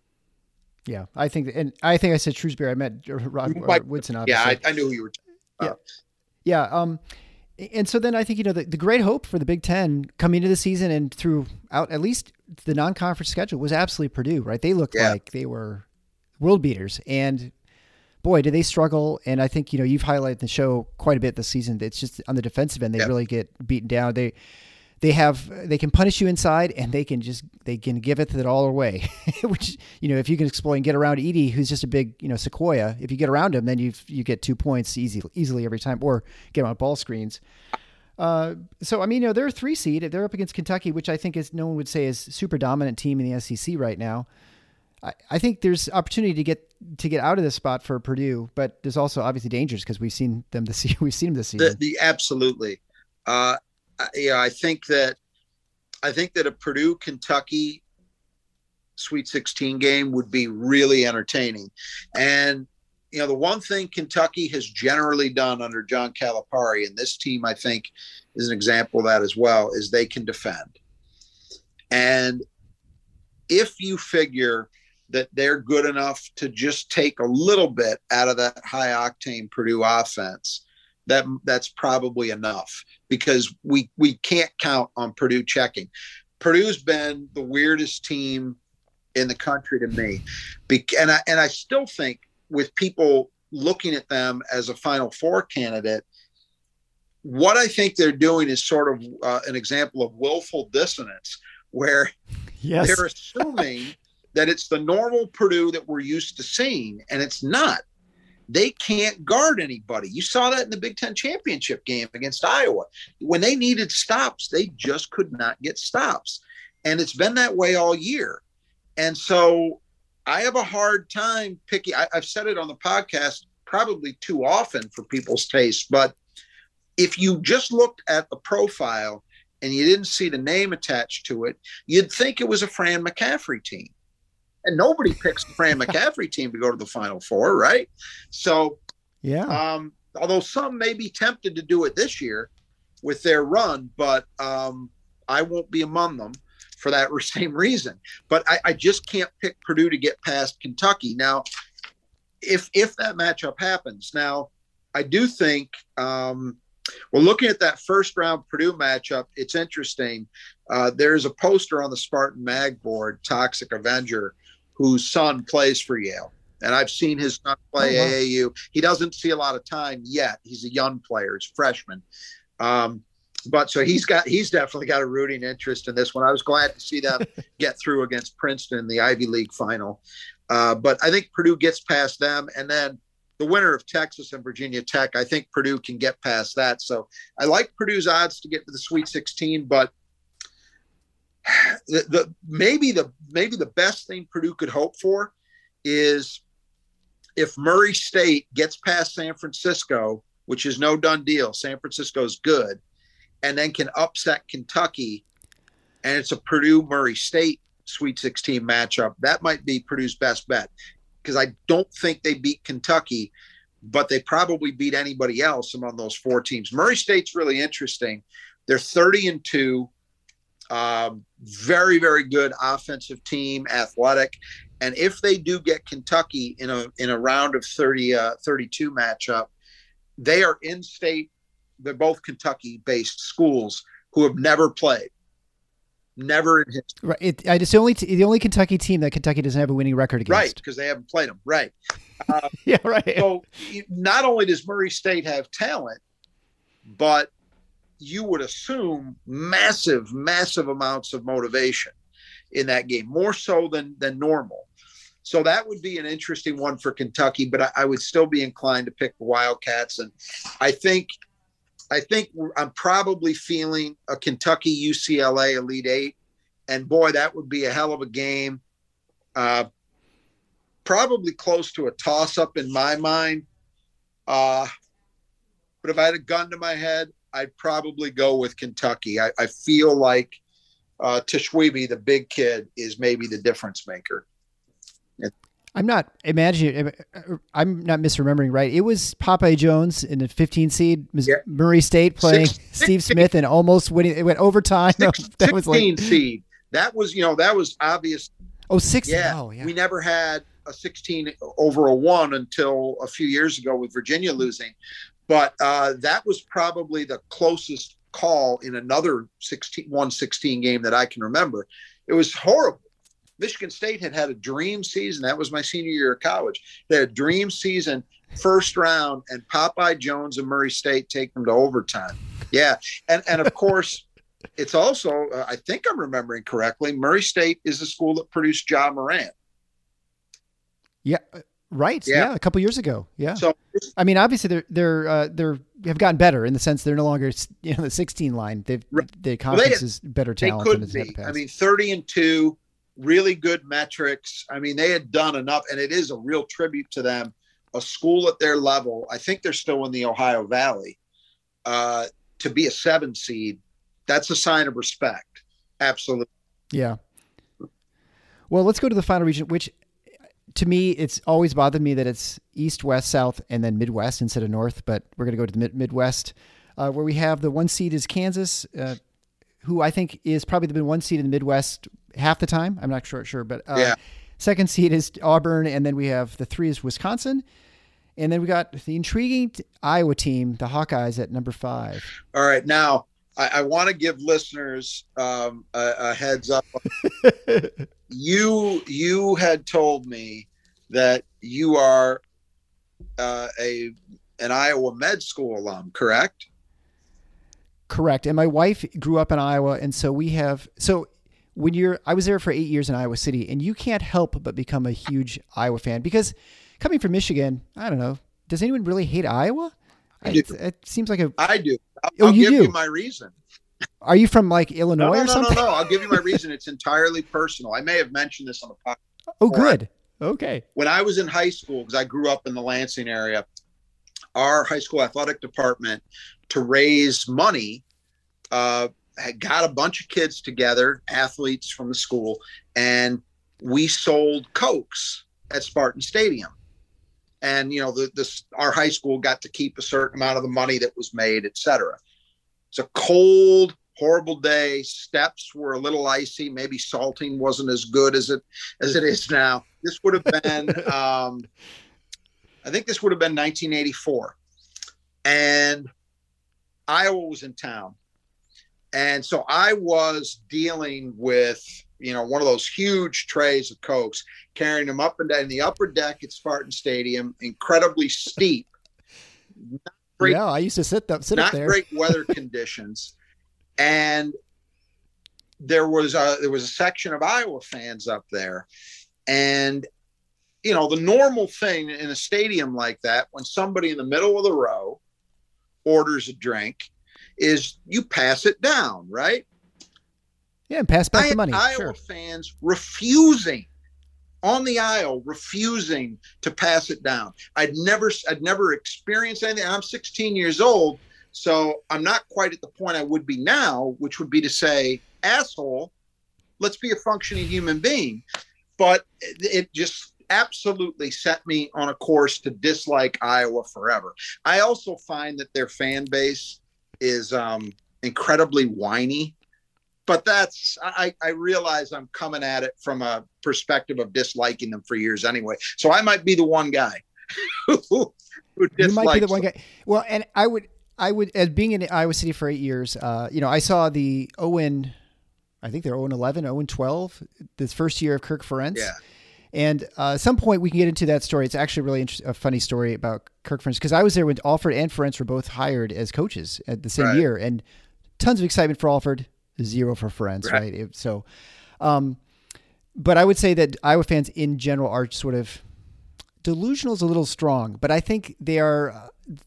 Yeah, I think I said Shrewsbury. I meant Woodson. Obviously. Yeah, I knew who you were talking about. Yeah. And so then I think, the great hope for the Big Ten coming into the season and throughout at least the non-conference schedule was absolutely Purdue, right? They looked like they were world beaters, and boy, did they struggle. And I think, you've highlighted the show quite a bit this season. It's just on the defensive end, they really get beaten down. they can punish you inside, and they can give it all away, which, if you can explore and get around Edey, who's just a big, sequoia, if you get around him, then you get 2 points easily every time, or get on ball screens. So, they're a 3 seed. They're up against Kentucky, which I think no one would say is super dominant team in the SEC right now. I think there's opportunity to get out of this spot for Purdue, but there's also obviously dangers because we've seen them this season. Absolutely. I think that a Purdue Kentucky Sweet 16 game would be really entertaining. And the one thing Kentucky has generally done under John Calipari, and this team I think is an example of that as well, is they can defend. And if you figure that they're good enough to just take a little bit out of that high octane Purdue offense, that's probably enough, because we can't count on Purdue checking. Purdue's been the weirdest team in the country to me. And I still think, with people looking at them as a Final Four candidate, what I think they're doing is sort of an example of willful dissonance, where they're assuming that it's the normal Purdue that we're used to seeing, and it's not. They can't guard anybody. You saw that in the Big Ten championship game against Iowa. When they needed stops, they just could not get stops. And it's been that way all year. And so I have a hard time picking. I've said it on the podcast probably too often for people's taste, but if you just looked at the profile and you didn't see the name attached to it, you'd think it was a Fran McCaffrey team. And nobody picks the Fran McCaffrey team to go to the Final Four, right? So, although some may be tempted to do it this year with their run, but I won't be among them for that same reason. But I just can't pick Purdue to get past Kentucky. Now, if that matchup happens, now I do think we're looking at that first round Purdue matchup. It's interesting. There's a poster on the Spartan Mag board, Toxic Avenger, whose son plays for Yale. And I've seen his son play AAU. He doesn't see a lot of time yet. He's a young player. He's a freshman. But so he's definitely got a rooting interest in this one. I was glad to see them get through against Princeton in the Ivy League final. But I think Purdue gets past them. And then the winner of Texas and Virginia Tech, I think Purdue can get past that. So I like Purdue's odds to get to the Sweet 16, but maybe the best thing Purdue could hope for is if Murray State gets past San Francisco, which is no done deal. San Francisco's good, and then can upset Kentucky, and it's a Purdue-Murray State Sweet 16 matchup. That might be Purdue's best bet, because I don't think they beat Kentucky, but they probably beat anybody else among those 4 teams. Murray State's really interesting. They're 30-2. Very, very good offensive team, athletic. And if they do get Kentucky in a round of 32 matchup, they are in-state. They're both Kentucky-based schools who have never played. Never in history. Right. It's the only Kentucky team that Kentucky doesn't have a winning record against. Right, because they haven't played them. Right. Yeah, right. So not only does Murray State have talent, but you would assume massive, massive amounts of motivation in that game, more so than normal. So that would be an interesting one for Kentucky, but I would still be inclined to pick the Wildcats. And I think I'm probably feeling a Kentucky UCLA Elite Eight, and boy, that would be a hell of a game. Probably close to a toss-up in my mind. But if I had a gun to my head, I'd probably go with Kentucky. I feel like Tashwibi, the big kid, is maybe the difference maker. I'm not misremembering, right? It was Popeye Jones in the 15 seed, Murray State playing Steve Smith and almost winning. It went overtime. That was 16 seed. That was obvious. Oh, 16. Yeah. Oh, yeah. We never had a 16 over a 1 until a few years ago with Virginia losing. But that was probably the closest call in another 1-16 game that I can remember. It was horrible. Michigan State had a dream season. That was my senior year of college. They had a dream season, first round, and Popeye Jones and Murray State take them to overtime. Yeah. And of course, it's also, I think I'm remembering correctly, Murray State is the school that produced Ja Morant. Yeah. Right. Yeah. Yeah. A couple years ago. Yeah. So I mean, obviously they're have gotten better in the sense they're no longer, the 16 line. The conference is better talent they than could it's be. past. I mean, 30-2, really good metrics. I mean, they had done enough, and it is a real tribute to them. A school at their level, I think they're still in the Ohio Valley, to be a 7 seed. That's a sign of respect. Absolutely. Yeah. Well, let's go to the final region, which to me, it's always bothered me that it's East, West, South, and then Midwest instead of North, but we're going to go to the Midwest, where we have the 1 seed is Kansas, who I think is probably the 1 seed in the Midwest half the time. I'm not sure, but yeah. Second seed is Auburn, and then we have the 3 is Wisconsin, and then we got the intriguing Iowa team, the Hawkeyes, at number 5. All right, now I want to give listeners a heads up. You had told me that you are an Iowa med school alum, correct? Correct. And my wife grew up in Iowa, and so I was there for 8 years in Iowa City, and you can't help but become a huge Iowa fan because coming from Michigan, I don't know, does anyone really hate Iowa? I do. It seems like I do. I'll give do? you my reason. Are you from like Illinois or something? No. I'll give you my reason. It's entirely personal. I may have mentioned this on the podcast. Oh, good. Okay. When I was in high school, because I grew up in the Lansing area, our high school athletic department, to raise money, had got a bunch of kids together, athletes from the school, and we sold Cokes at Spartan Stadium. And, our high school got to keep a certain amount of the money that was made, et cetera. It's a cold, horrible day. Steps were a little icy. Maybe salting wasn't as good as it is now. This would have been, I think this would have been 1984. And Iowa was in town. And so I was dealing with, one of those huge trays of Cokes, carrying them up and down the upper deck at Spartan Stadium, incredibly steep. Great, I used to sit up there. Not great weather conditions. And there was a section of Iowa fans up there. And, the normal thing in a stadium like that, when somebody in the middle of the row orders a drink, is you pass it down, right? Yeah, and pass back the money. Iowa fans refusing on the aisle, refusing to pass it down. I'd never experienced anything. I'm 16 years old, so I'm not quite at the point I would be now, which would be to say, asshole, let's be a functioning human being. But it just absolutely set me on a course to dislike Iowa forever. I also find that their fan base is incredibly whiny. But I realize I'm coming at it from a perspective of disliking them for years anyway. So I might be the one guy who dislikes You might be the one them. guy. Well, and I would, as being in Iowa City for 8 years, I saw the I think they're 0-11, 0-12, this first year of Kirk Ferentz. Yeah. And at some point we can get into that story. It's actually really a funny story about Kirk Ferentz because I was there when Alford and Ferentz were both hired as coaches at the same year, and tons of excitement for Alford. 0 for Ferentz, right? So, but I would say that Iowa fans in general are sort of delusional is a little strong, but I think they're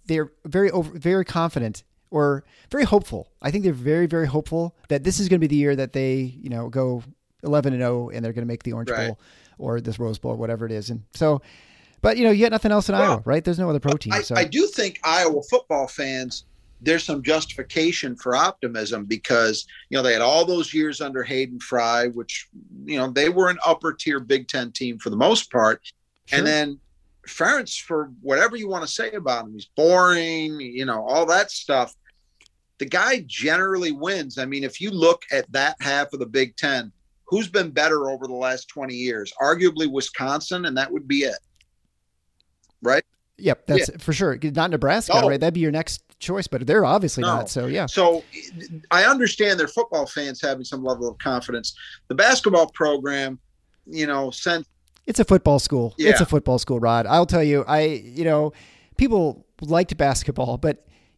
very confident or very hopeful. I think they're very, very hopeful that this is going to be the year that they, go 11-0 and they're going to make the Orange Bowl or this Rose Bowl, whatever it is. And so, but you get nothing else in Iowa, right? There's no other pro team. I do think Iowa football fans, there's some justification for optimism because, they had all those years under Hayden Fry, which, they were an upper tier Big Ten team for the most part. Sure. And then Ferentz, for whatever you want to say about him, he's boring, all that stuff. The guy generally wins. I mean, if you look at that half of the Big Ten, who's been better over the last 20 years? Arguably Wisconsin, and that would be it. Right? Yep, that's for sure. Not Nebraska, right? That'd be your next choice, but they're obviously not. So, yeah. So I understand their football fans having some level of confidence. The basketball program, since it's a football school. Yeah. It's a football school, Rod. I'll tell you, people liked basketball, but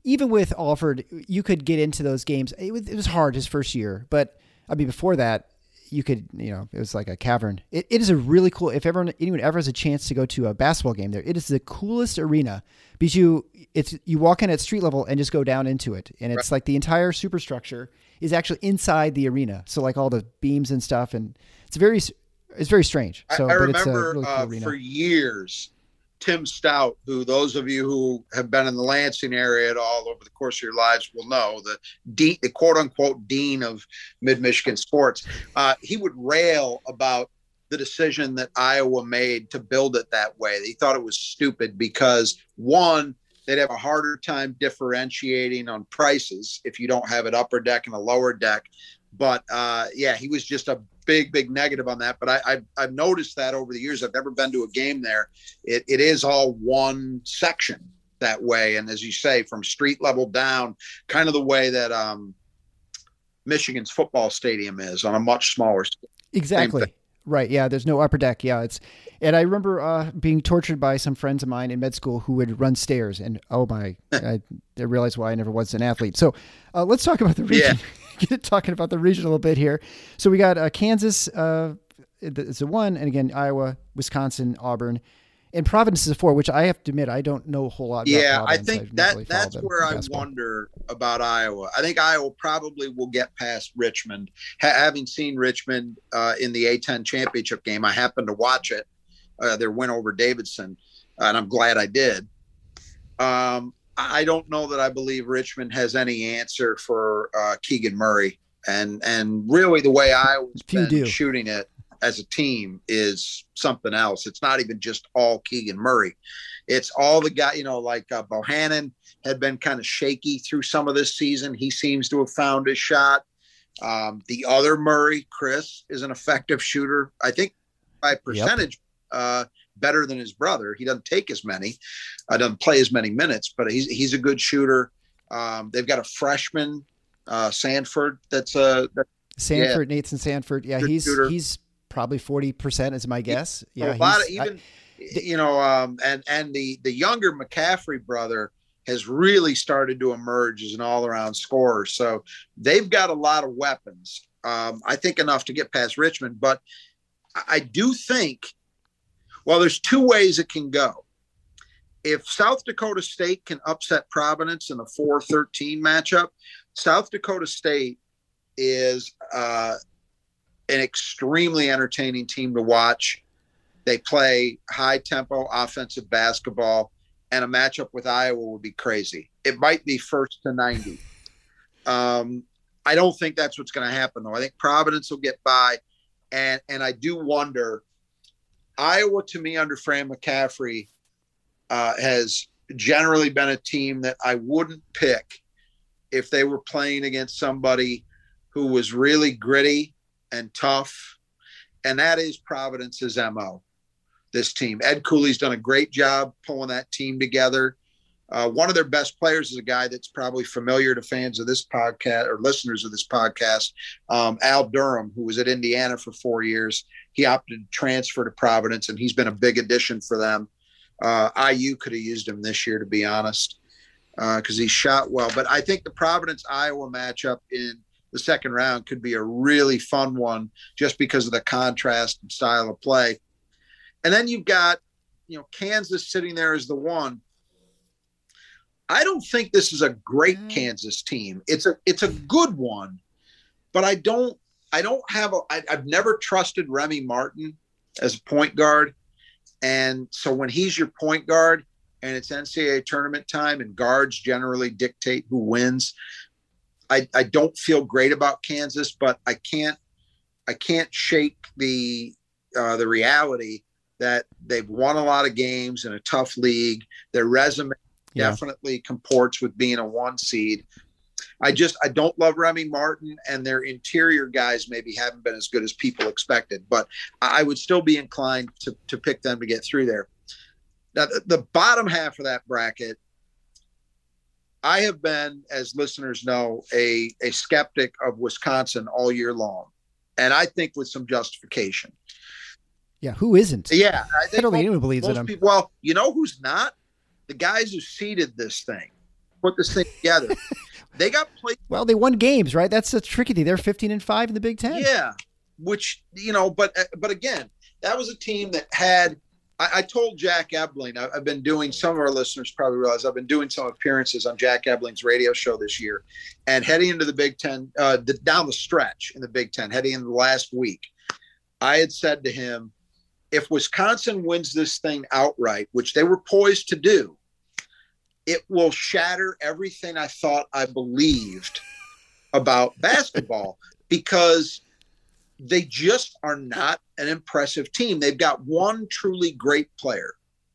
even with Alford, you could get into those games. It was hard his first year, but I mean, before that, you could, it was like a cavern. It is a really cool, if anyone ever has a chance to go to a basketball game there, it is the coolest arena because you walk in at street level and just go down into it. And it's like the entire superstructure is actually inside the arena. So like all the beams and stuff, and it's very strange. So I remember it's a really cool arena. For years, Tim Stout, who those of you who have been in the Lansing area at all over the course of your lives will know, the quote unquote dean of Mid-Michigan sports, he would rail about the decision that Iowa made to build it that way. He thought it was stupid because, one, they'd have a harder time differentiating on prices if you don't have an upper deck and a lower deck. But he was just a big negative on that. But I've noticed that over the years. I've never been to a game there. It is all one section that way. And as you say, from street level down, kind of the way that Michigan's football stadium is on a much smaller scale. Exactly. Right. Yeah. There's no upper deck. Yeah. And I remember being tortured by some friends of mine in med school who would run stairs, and I realized why I never was an athlete. So let's talk about the region. Get talking about the region a little bit here. So we got Kansas, it's a 1, and again, Iowa, Wisconsin, Auburn, and Providence is a 4, which I have to admit, I don't know a whole lot about. Yeah, I think that's where I wonder about Iowa. I think Iowa probably will get past Richmond. Having seen Richmond in the A-10 championship game, I happened to watch it, their win over Davidson, and I'm glad I did. I don't know that I believe Richmond has any answer for Keegan Murray, and really the way Iowa's been shooting it as a team is something else. It's not even just all Keegan Murray. It's all the guy, like Bohannon had been kind of shaky through some of this season. He seems to have found his shot. The other Murray, Chris, is an effective shooter. I think by percentage, better than his brother. He doesn't take as many, doesn't play as many minutes, but he's a good shooter. They've got a freshman, Sanford. Nathan Sanford. Yeah, he's probably 40% is my guess. Yeah, a lot of and the younger McCaffrey brother has really started to emerge as an all-around scorer. So they've got a lot of weapons. I think enough to get past Richmond, but I do think. Well, there's two ways it can go. If South Dakota State can upset Providence in a 4-13 matchup, South Dakota State is an extremely entertaining team to watch. They play high-tempo offensive basketball, and a matchup with Iowa would be crazy. It might be first to 90. I don't think that's what's going to happen, though. I think Providence will get by, and I do wonder – Iowa, to me, under Fran McCaffrey, has generally been a team that I wouldn't pick if they were playing against somebody who was really gritty and tough, and that is Providence's MO, this team. Ed Cooley's done a great job pulling that team together. One of their best players is a guy that's probably familiar to fans of this podcast or listeners of this podcast, Al Durham, who was at Indiana for 4 years. He opted to transfer to Providence, and he's been a big addition for them. IU could have used him this year, to be honest, because he shot well. But I think the Providence-Iowa matchup in the second round could be a really fun one just because of the contrast and style of play. And then you've got, Kansas sitting there as the 1. I don't think this is a great Kansas team. It's a good one, but I've never trusted Remy Martin as a point guard. And so when he's your point guard and it's NCAA tournament time and guards generally dictate who wins, I don't feel great about Kansas, but I can't shake the reality that they've won a lot of games in a tough league. Their resume definitely comports with being a 1 seed. I don't love Remy Martin, and their interior guys maybe haven't been as good as people expected, but I would still be inclined to pick them to get through there. Now, the bottom half of that bracket, I have been, as listeners know, a skeptic of Wisconsin all year long, and I think with some justification. Yeah, who isn't? Yeah, I don't think anyone believes in them. Well, you know who's not? The guys who seeded this thing. put this thing together. They got played. Well, they won games, right? That's a tricky thing. They're 15-5 in the Big Ten. Yeah, which, but again, that was a team that had. I told Jack Ebling, I've been doing, some of our listeners probably realize I've been doing some appearances on Jack Ebling's radio show this year, and heading into the Big Ten, down the stretch in the Big Ten, heading into the last week, I had said to him, if Wisconsin wins this thing outright, which they were poised to do, it will shatter everything I thought I believed about basketball, because they just are not an impressive team. They've got one truly great player,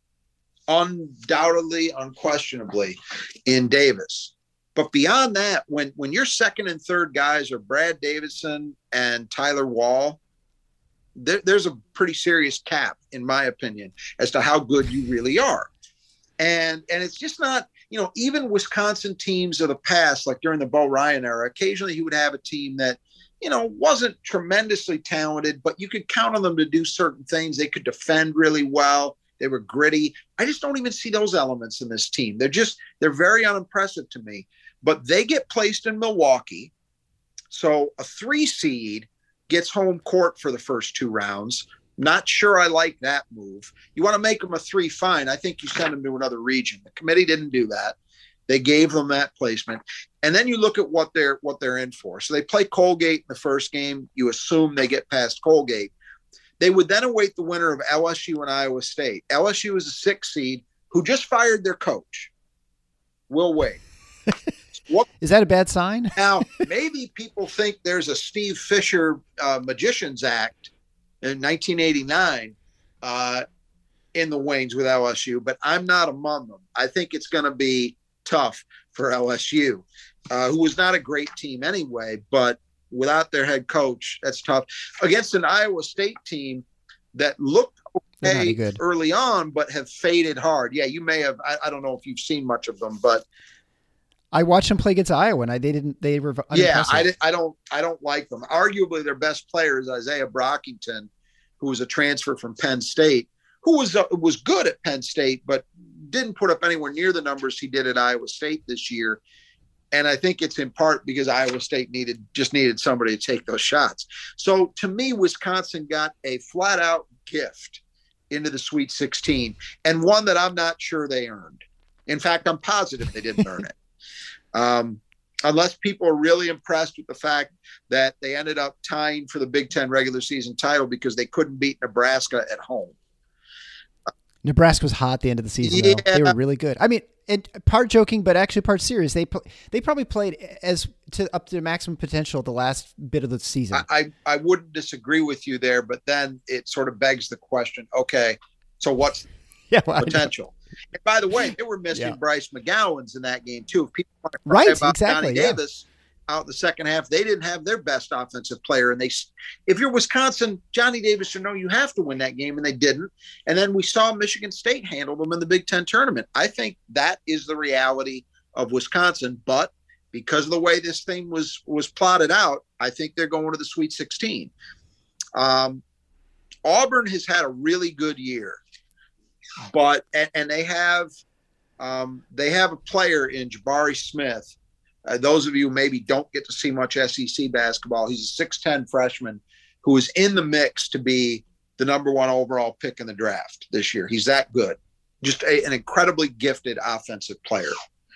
undoubtedly, unquestionably, in Davis. But beyond that, when your second and third guys are Brad Davison and Tyler Wall, there's a pretty serious cap, in my opinion, as to how good you really are. And it's just not, even Wisconsin teams of the past, like during the Bo Ryan era, occasionally he would have a team that, wasn't tremendously talented, but you could count on them to do certain things. They could defend really well. They were gritty. I just don't even see those elements in this team. They're very unimpressive to me, but they get placed in Milwaukee. So a 3 seed gets home court for the first 2 rounds. Not sure I like that move. You want to make them a 3, fine. I think you send them to another region. The committee didn't do that. They gave them that placement. And then you look at what they're in for. So they play Colgate in the first game. You assume they get past Colgate. They would then await the winner of LSU and Iowa State. LSU is a 6 seed who just fired their coach. Will Wade. Is that a bad sign? Now, maybe people think there's a Steve Fisher Magician's Act in 1989 in the wings with LSU, but I'm not among them. I think it's going to be tough for LSU, who was not a great team anyway, but without their head coach, that's tough. Against an Iowa State team that looked okay early on, but have faded hard. Yeah, you may have. I don't know if you've seen much of them, but I watched them play against Iowa, and they were unimpressive. I don't like them. Arguably, their best player is Isaiah Brockington, who was a transfer from Penn State, who was good at Penn State, but didn't put up anywhere near the numbers he did at Iowa State this year. And I think it's in part because Iowa State needed somebody to take those shots. So to me, Wisconsin got a flat out gift into the Sweet 16, and one that I'm not sure they earned. In fact, I'm positive they didn't earn it. Unless people are really impressed with the fact that they ended up tying for the Big Ten regular season title because they couldn't beat Nebraska at home. Nebraska was hot at the end of the season, though. They were really good. I mean, part joking, but actually part serious. They probably played up to maximum potential the last bit of the season. I wouldn't disagree with you there, but then it sort of begs the question, okay, so what's potential? And by the way, they were missing Bryce McGowan's in that game, too. If people want to talk about Johnny Davis out in the second half, they didn't have their best offensive player. And if you're Wisconsin, Johnny Davis, you have to win that game, and they didn't. And then we saw Michigan State handle them in the Big Ten tournament. I think that is the reality of Wisconsin. But because of the way this thing was plotted out, I think they're going to the Sweet 16. Auburn has had a really good year. But and they have a player in Jabari Smith. Those of you who maybe don't get to see much SEC basketball, he's a 6'10" freshman who is in the mix to be the number 1 overall pick in the draft this year. He's that good. Just an incredibly gifted offensive player.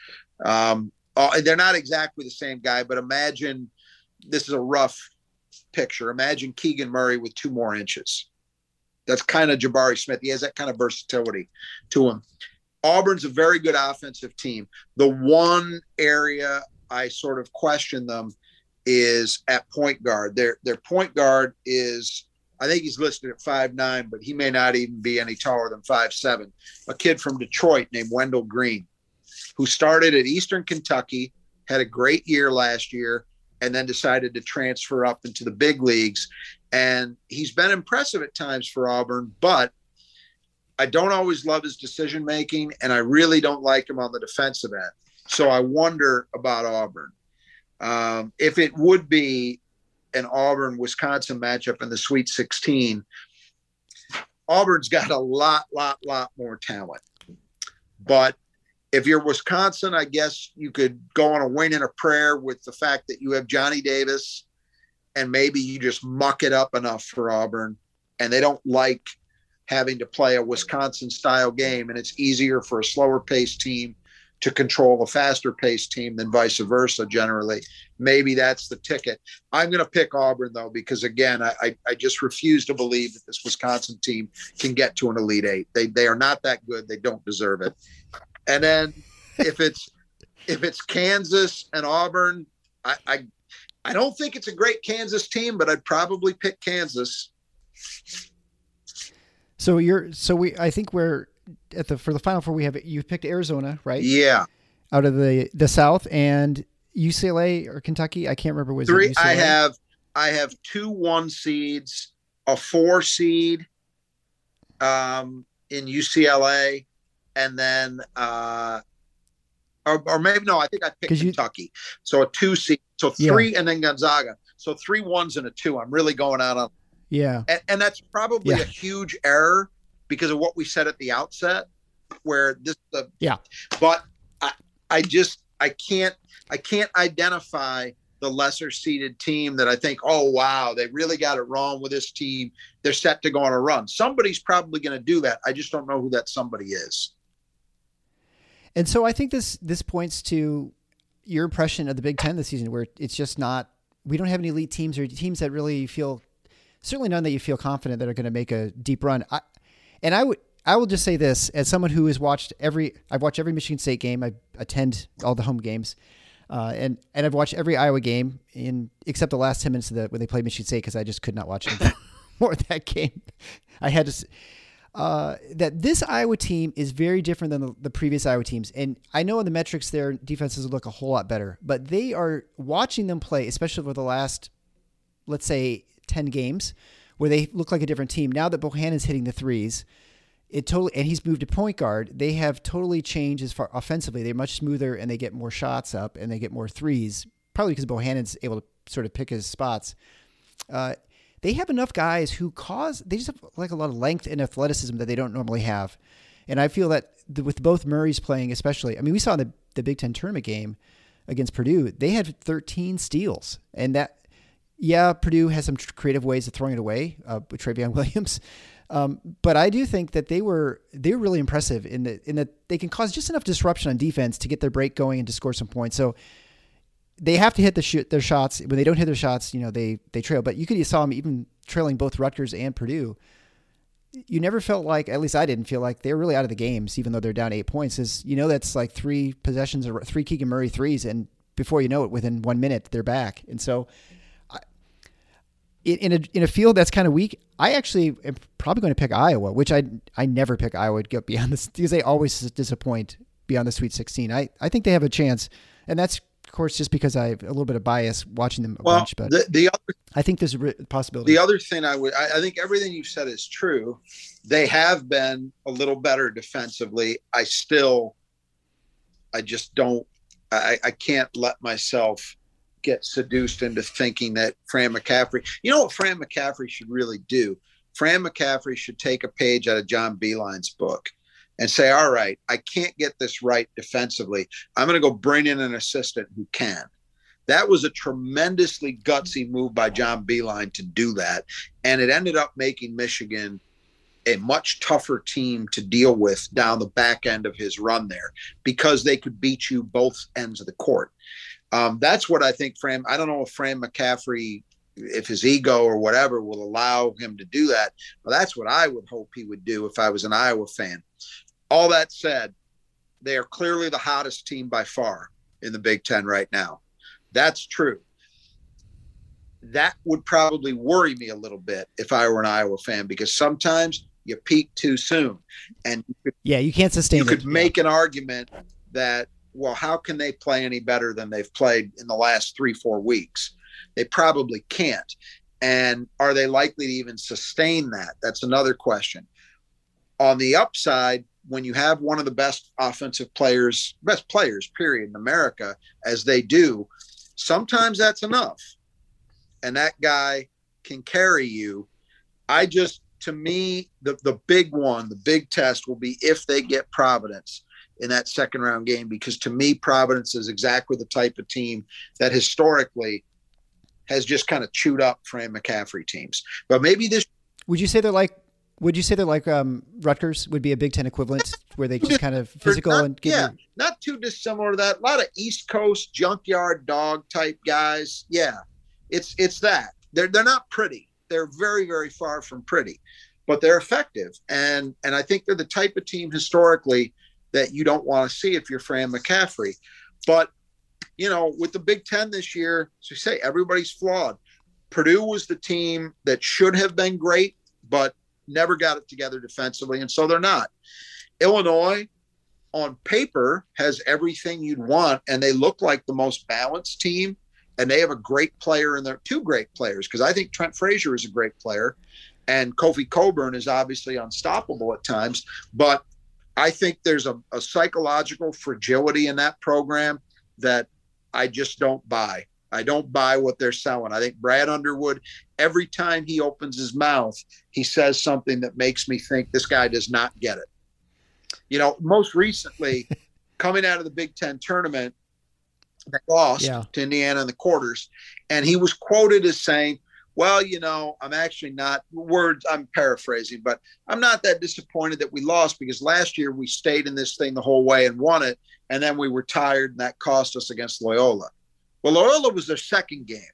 They're not exactly the same guy, but imagine, this is a rough picture. Imagine Keegan Murray with 2 more inches. That's kind of Jabari Smith. He has that kind of versatility to him. Auburn's a very good offensive team. The one area I sort of question them is at point guard. Their point guard is, I think he's listed at 5'9", but he may not even be any taller than 5'7". A kid from Detroit named Wendell Green, who started at Eastern Kentucky, had a great year last year, and then decided to transfer up into the big leagues. And he's been impressive at times for Auburn, but I don't always love his decision-making, and I really don't like him on the defensive end. So I wonder about Auburn. If it would be an Auburn-Wisconsin matchup in the Sweet 16, Auburn's got a lot more talent. But If you're Wisconsin, I guess you could go on a wing and a prayer with the fact that you have Johnny Davis, and maybe you just muck it up enough for Auburn, and they don't like having to play a Wisconsin-style game, and it's easier for a slower-paced team to control a faster-paced team than vice versa generally. Maybe that's the ticket. I'm going to pick Auburn, though, because, again, I just refuse to believe that this Wisconsin team can get to an Elite Eight. They are not that good. They don't deserve it. And then if it's Kansas and Auburn, I don't think it's a great Kansas team, but I'd probably pick Kansas. I think we're for the Final Four. You picked Arizona, right? Yeah. Out of the South, and UCLA or Kentucky. I can't remember. Was three? It UCLA? I have 2 1 seeds, a 4 seed, in UCLA, and then or maybe no. I think I picked Kentucky. So a 2 seed. So 3, and then Gonzaga. So 3 1s and a 2. I'm really going out on. Yeah. And that's probably a huge error because of what we said at the outset, where this, but I can't identify the lesser seeded team that I think, oh, wow, they really got it wrong with this team. They're set to go on a run. Somebody's probably going to do that. I just don't know who that somebody is. And so I think this points to your impression of the Big Ten this season, where it's just not, we don't have any elite teams or teams that really feel, certainly none that you feel confident that are going to make a deep run. I will just say this as someone who has I've watched every Michigan State game. I attend all the home games, and I've watched every Iowa game except the last 10 minutes when they played Michigan State, because I just could not watch more of that game. I had to. That this Iowa team is very different than the previous Iowa teams. And I know in the metrics their defenses look a whole lot better, but they are watching them play, especially over the last, let's say, 10 games, where they look like a different team. Now that Bohannon's hitting the threes, and he's moved to point guard, they have totally changed as far offensively. They're much smoother and they get more shots up and they get more threes, probably because Bohannon's able to sort of pick his spots. They have enough guys they just have like a lot of length and athleticism that they don't normally have. And I feel that with both Murrays playing, especially, I mean, we saw in the Big Ten tournament game against Purdue, they had 13 steals, and Purdue has some creative ways of throwing it away with Travion Williams. But I do think that they're really impressive in that they can cause just enough disruption on defense to get their break going and to score some points. So they have to hit their shots. When they don't hit their shots, they trail. But you saw them even trailing both Rutgers and Purdue. You never felt like, at least I didn't feel like, they were really out of the games, even though they're down 8 points. That's like 3 possessions or 3 Keegan Murray threes, and before you know it, within 1 minute, they're back. And so in a field that's kind of weak, I actually am probably going to pick Iowa, which I never pick Iowa to go beyond this, because they always disappoint beyond the Sweet 16. I think they have a chance, and that's, of course, just because I have a little bit of bias watching them a bunch. But I think there's a possibility. The other thing I think everything you said is true. They have been a little better defensively. I can't let myself get seduced into thinking that Fran McCaffrey, what Fran McCaffrey should really do? Fran McCaffrey should take a page out of John Beilein's book and say, all right, I can't get this right defensively. I'm going to go bring in an assistant who can. That was a tremendously gutsy move by John Beilein to do that. And it ended up making Michigan a much tougher team to deal with down the back end of his run there, because they could beat you both ends of the court. That's what I think I don't know if Fran McCaffrey, if his ego or whatever will allow him to do that. Well, that's what I would hope he would do if I was an Iowa fan. All that said, they are clearly the hottest team by far in the Big Ten right now. That's true. That would probably worry me a little bit if I were an Iowa fan, because sometimes you peak too soon. And you can't sustain it. You could make an argument that, well, how can they play any better than they've played in the last 3-4 weeks? They probably can't. And are they likely to even sustain that? That's another question. On the upside, when you have one of the best players, period, in America, as they do, sometimes that's enough. And that guy can carry you. To me, the big one, the big test will be if they get Providence. in that second round game, because to me, Providence is exactly the type of team that historically has just kind of chewed up Fran McCaffrey teams. But maybe this. Would you say they're like Rutgers would be a Big Ten equivalent, where they just kind of physical not, and give yeah, not too dissimilar to that. A lot of East Coast junkyard dog type guys. Yeah, it's that. They're not pretty. They're very, very far from pretty, but they're effective. And I think they're the type of team historically that you don't want to see if you're Fran McCaffrey. But, you know, with the Big Ten this year, as we say, everybody's flawed. Purdue was the team that should have been great, but never got it together defensively, and so they're not. Illinois, on paper, has everything you'd want, and they look like the most balanced team, and they have a great player in there, two great players, because I think Trent Frazier is a great player, and Kofi Cockburn is obviously unstoppable at times, but I think there's a psychological fragility in that program that I just don't buy. I don't buy what they're selling. I think Brad Underwood, every time he opens his mouth, he says something that makes me think this guy does not get it. You know, most recently, coming out of the Big Ten tournament, they lost to Indiana in the quarters, and he was quoted as saying, well, you know, I'm actually not, I'm paraphrasing, but I'm not that disappointed that we lost, because last year we stayed in this thing the whole way and won it, and then we were tired, and that cost us against Loyola. Well, Loyola was their second game,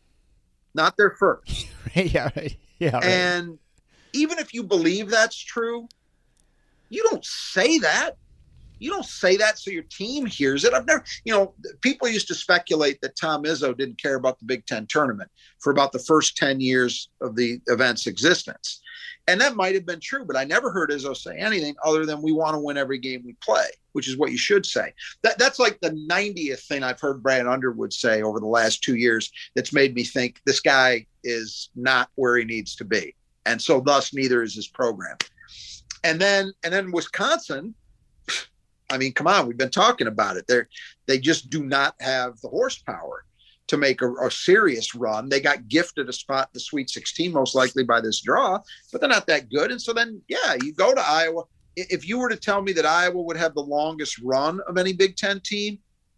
not their first. Yeah, right. Yeah, right. And even if you believe that's true, you don't say that. You don't say that so your team hears it. I've never, you know, people used to speculate that Tom Izzo didn't care about the Big Ten tournament for about the first 10 years of the event's existence. And that might have been true, but I never heard Izzo say anything other than we want to win every game we play, which is what you should say. That's like the 90th thing I've heard Brad Underwood say over the last 2 years that's made me think this guy is not where he needs to be. And so thus neither is his program. And then Wisconsin, I mean, come on, we've been talking about it. They just do not have the horsepower to make a serious run. They got gifted a spot in the Sweet 16, most likely by this draw, but they're not that good. And so then, yeah, you go to Iowa. If you were to tell me that Iowa would have the longest run of any Big Ten team,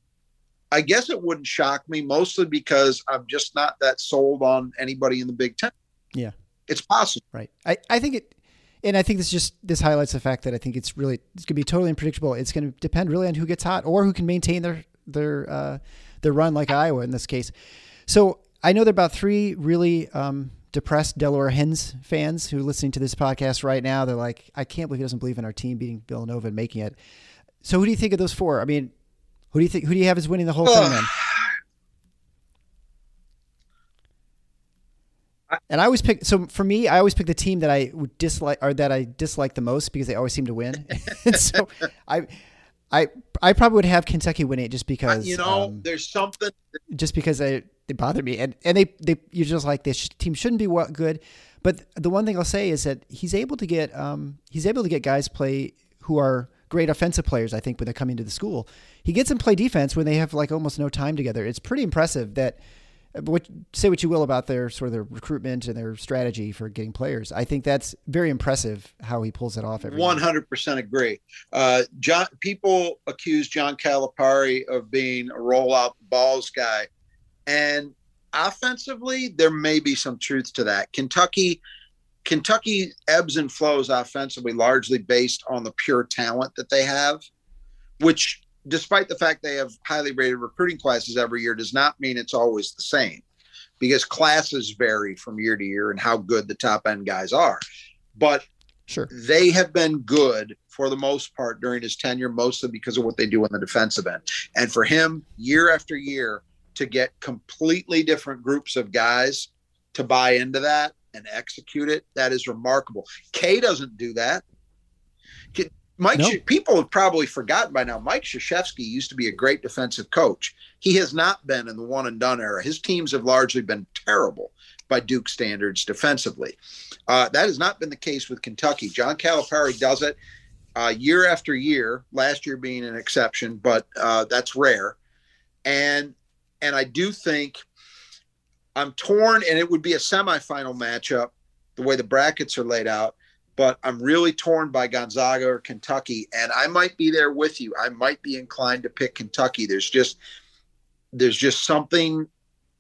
I guess it wouldn't shock me, mostly because I'm just not that sold on anybody in the Big Ten. Yeah. It's possible. Right. I think it, and I think this highlights the fact that I think it's going to be totally unpredictable. It's going to depend really on who gets hot or who can maintain their run, like Iowa in this case. So I know there are about 3 really depressed Delaware Hens fans who are listening to this podcast right now. They're like, I can't believe he doesn't believe in our team beating Villanova and making it. So who do you think of those 4? I mean, who do you have as winning the whole thing then? And I always pick. So for me, I always pick the team that I would dislike or that I dislike the most because they always seem to win. And so I probably would have Kentucky winning it just because there's something. Just because they bother me, and you're just like, this team shouldn't be good. But the one thing I'll say is that he's able to get guys play who are great offensive players. I think when they're coming to the school, he gets them play defense when they have like almost no time together. It's pretty impressive that. Say what you will about their sort of their recruitment and their strategy for getting players. I think that's very impressive how he pulls it off every 100% agree. People accuse John Calipari of being a rollout balls guy. And offensively, there may be some truth to that. Kentucky ebbs and flows offensively largely based on the pure talent that they have, which despite the fact they have highly rated recruiting classes every year, does not mean it's always the same, because classes vary from year to year and how good the top end guys are. But sure, they have been good for the most part during his tenure, mostly because of what they do on the defensive end. And for him, year after year, to get completely different groups of guys to buy into that and execute it, that is remarkable. K doesn't do that. People have probably forgotten by now, Mike Krzyzewski used to be a great defensive coach. He has not been in the one and done era. His teams have largely been terrible by Duke standards defensively. That has not been the case with Kentucky. John Calipari does it year after year, last year being an exception, but that's rare. And I do think I'm torn, and it would be a semifinal matchup the way the brackets are laid out. but I'm really torn by Gonzaga or Kentucky, and I might be there with you. I might be inclined to pick Kentucky. There's just something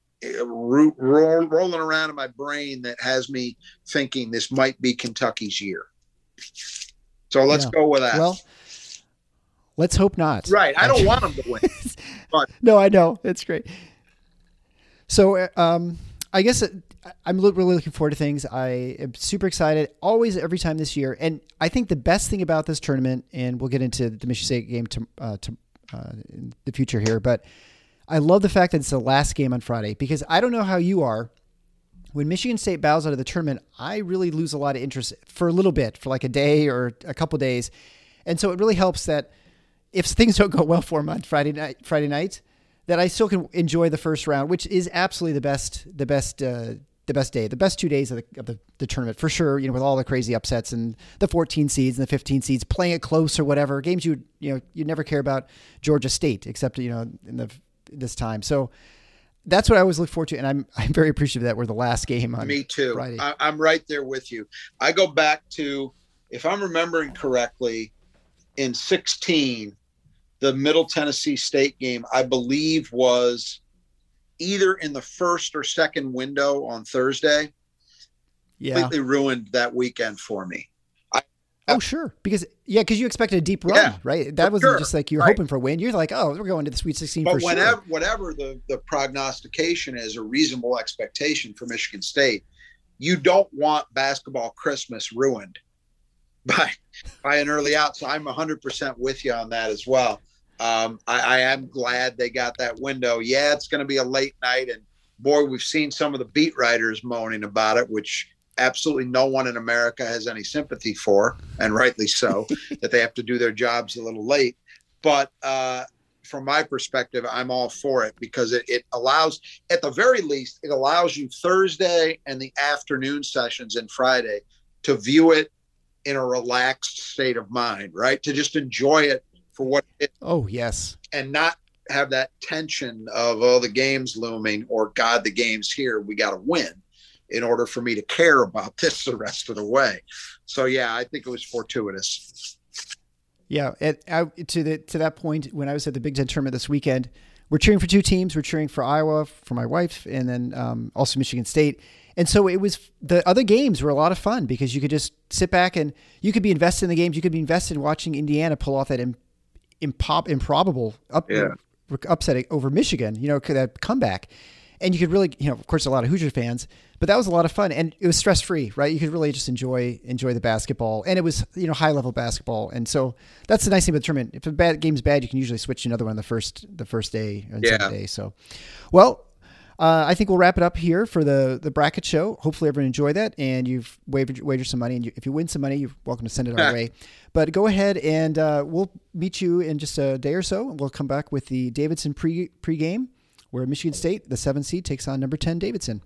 rolling around in my brain that has me thinking this might be Kentucky's year. So let's go with that. Well, let's hope not. Right. I don't want them to win. But. No, I know. It's great. So I guess I'm really looking forward to things. I am super excited always, every time this year. And I think the best thing about this tournament, and we'll get into the Michigan State game in the future here, but I love the fact that it's the last game on Friday, because I don't know how you are. When Michigan State bows out of the tournament, I really lose a lot of interest for a little bit, for like a day or a couple days. And so it really helps that if things don't go well for them on Friday night, that I still can enjoy the first round, which is absolutely the best day, the best 2 days of the tournament for sure. You know, with all the crazy upsets and the 14 seeds and the 15 seeds playing it close or whatever games you never care about Georgia State except in this time. So that's what I always look forward to, and I'm very appreciative that we're the last game on. Me too. Friday. I'm right there with you. I go back to, if I'm remembering correctly, in 2016. The Middle Tennessee State game, I believe, was either in the first or second window on Thursday. Yeah. Completely ruined that weekend for me. Sure. Because you expected a deep run, right? That wasn't just like you're hoping for a win. You're like, oh, we're going to the Sweet 16 for sure. Whatever the prognostication is, a reasonable expectation for Michigan State, you don't want basketball Christmas ruined by an early out. So I'm 100% with you on that as well. I am glad they got that window. Yeah, it's going to be a late night, and boy, we've seen some of the beat writers moaning about it, which absolutely no one in America has any sympathy for, and rightly so, that they have to do their jobs a little late. But from my perspective, I'm all for it, because it allows, at the very least, it allows you Thursday and the afternoon sessions and Friday to view it in a relaxed state of mind, right? To just enjoy it for what it is. Oh, yes. And not have that tension of, oh, the game's looming, or God, the game's here, we got to win in order for me to care about this the rest of the way. So, yeah, I think it was fortuitous. Yeah. To that point, when I was at the Big Ten tournament this weekend, we're cheering for two teams. We're cheering for Iowa, for my wife, and then also Michigan State. And so the other games were a lot of fun, because you could just sit back and you could be invested in the games. You could be invested in watching Indiana pull off that improbable upset over Michigan, that comeback. And you could really, of course, a lot of Hoosier fans, but that was a lot of fun, and it was stress-free, right? You could really just enjoy the basketball, and it was, high-level basketball. And so that's the nice thing about the tournament. If a game's bad, you can usually switch to another one the first day and second day. So, well, I think we'll wrap it up here for the bracket show. Hopefully everyone enjoyed that, and you've wagered some money. And if you win some money, you're welcome to send it our way. But go ahead, and we'll meet you in just a day or so. And we'll come back with the Davidson pregame, where Michigan State, the 7th seed, takes on number 10 Davidson.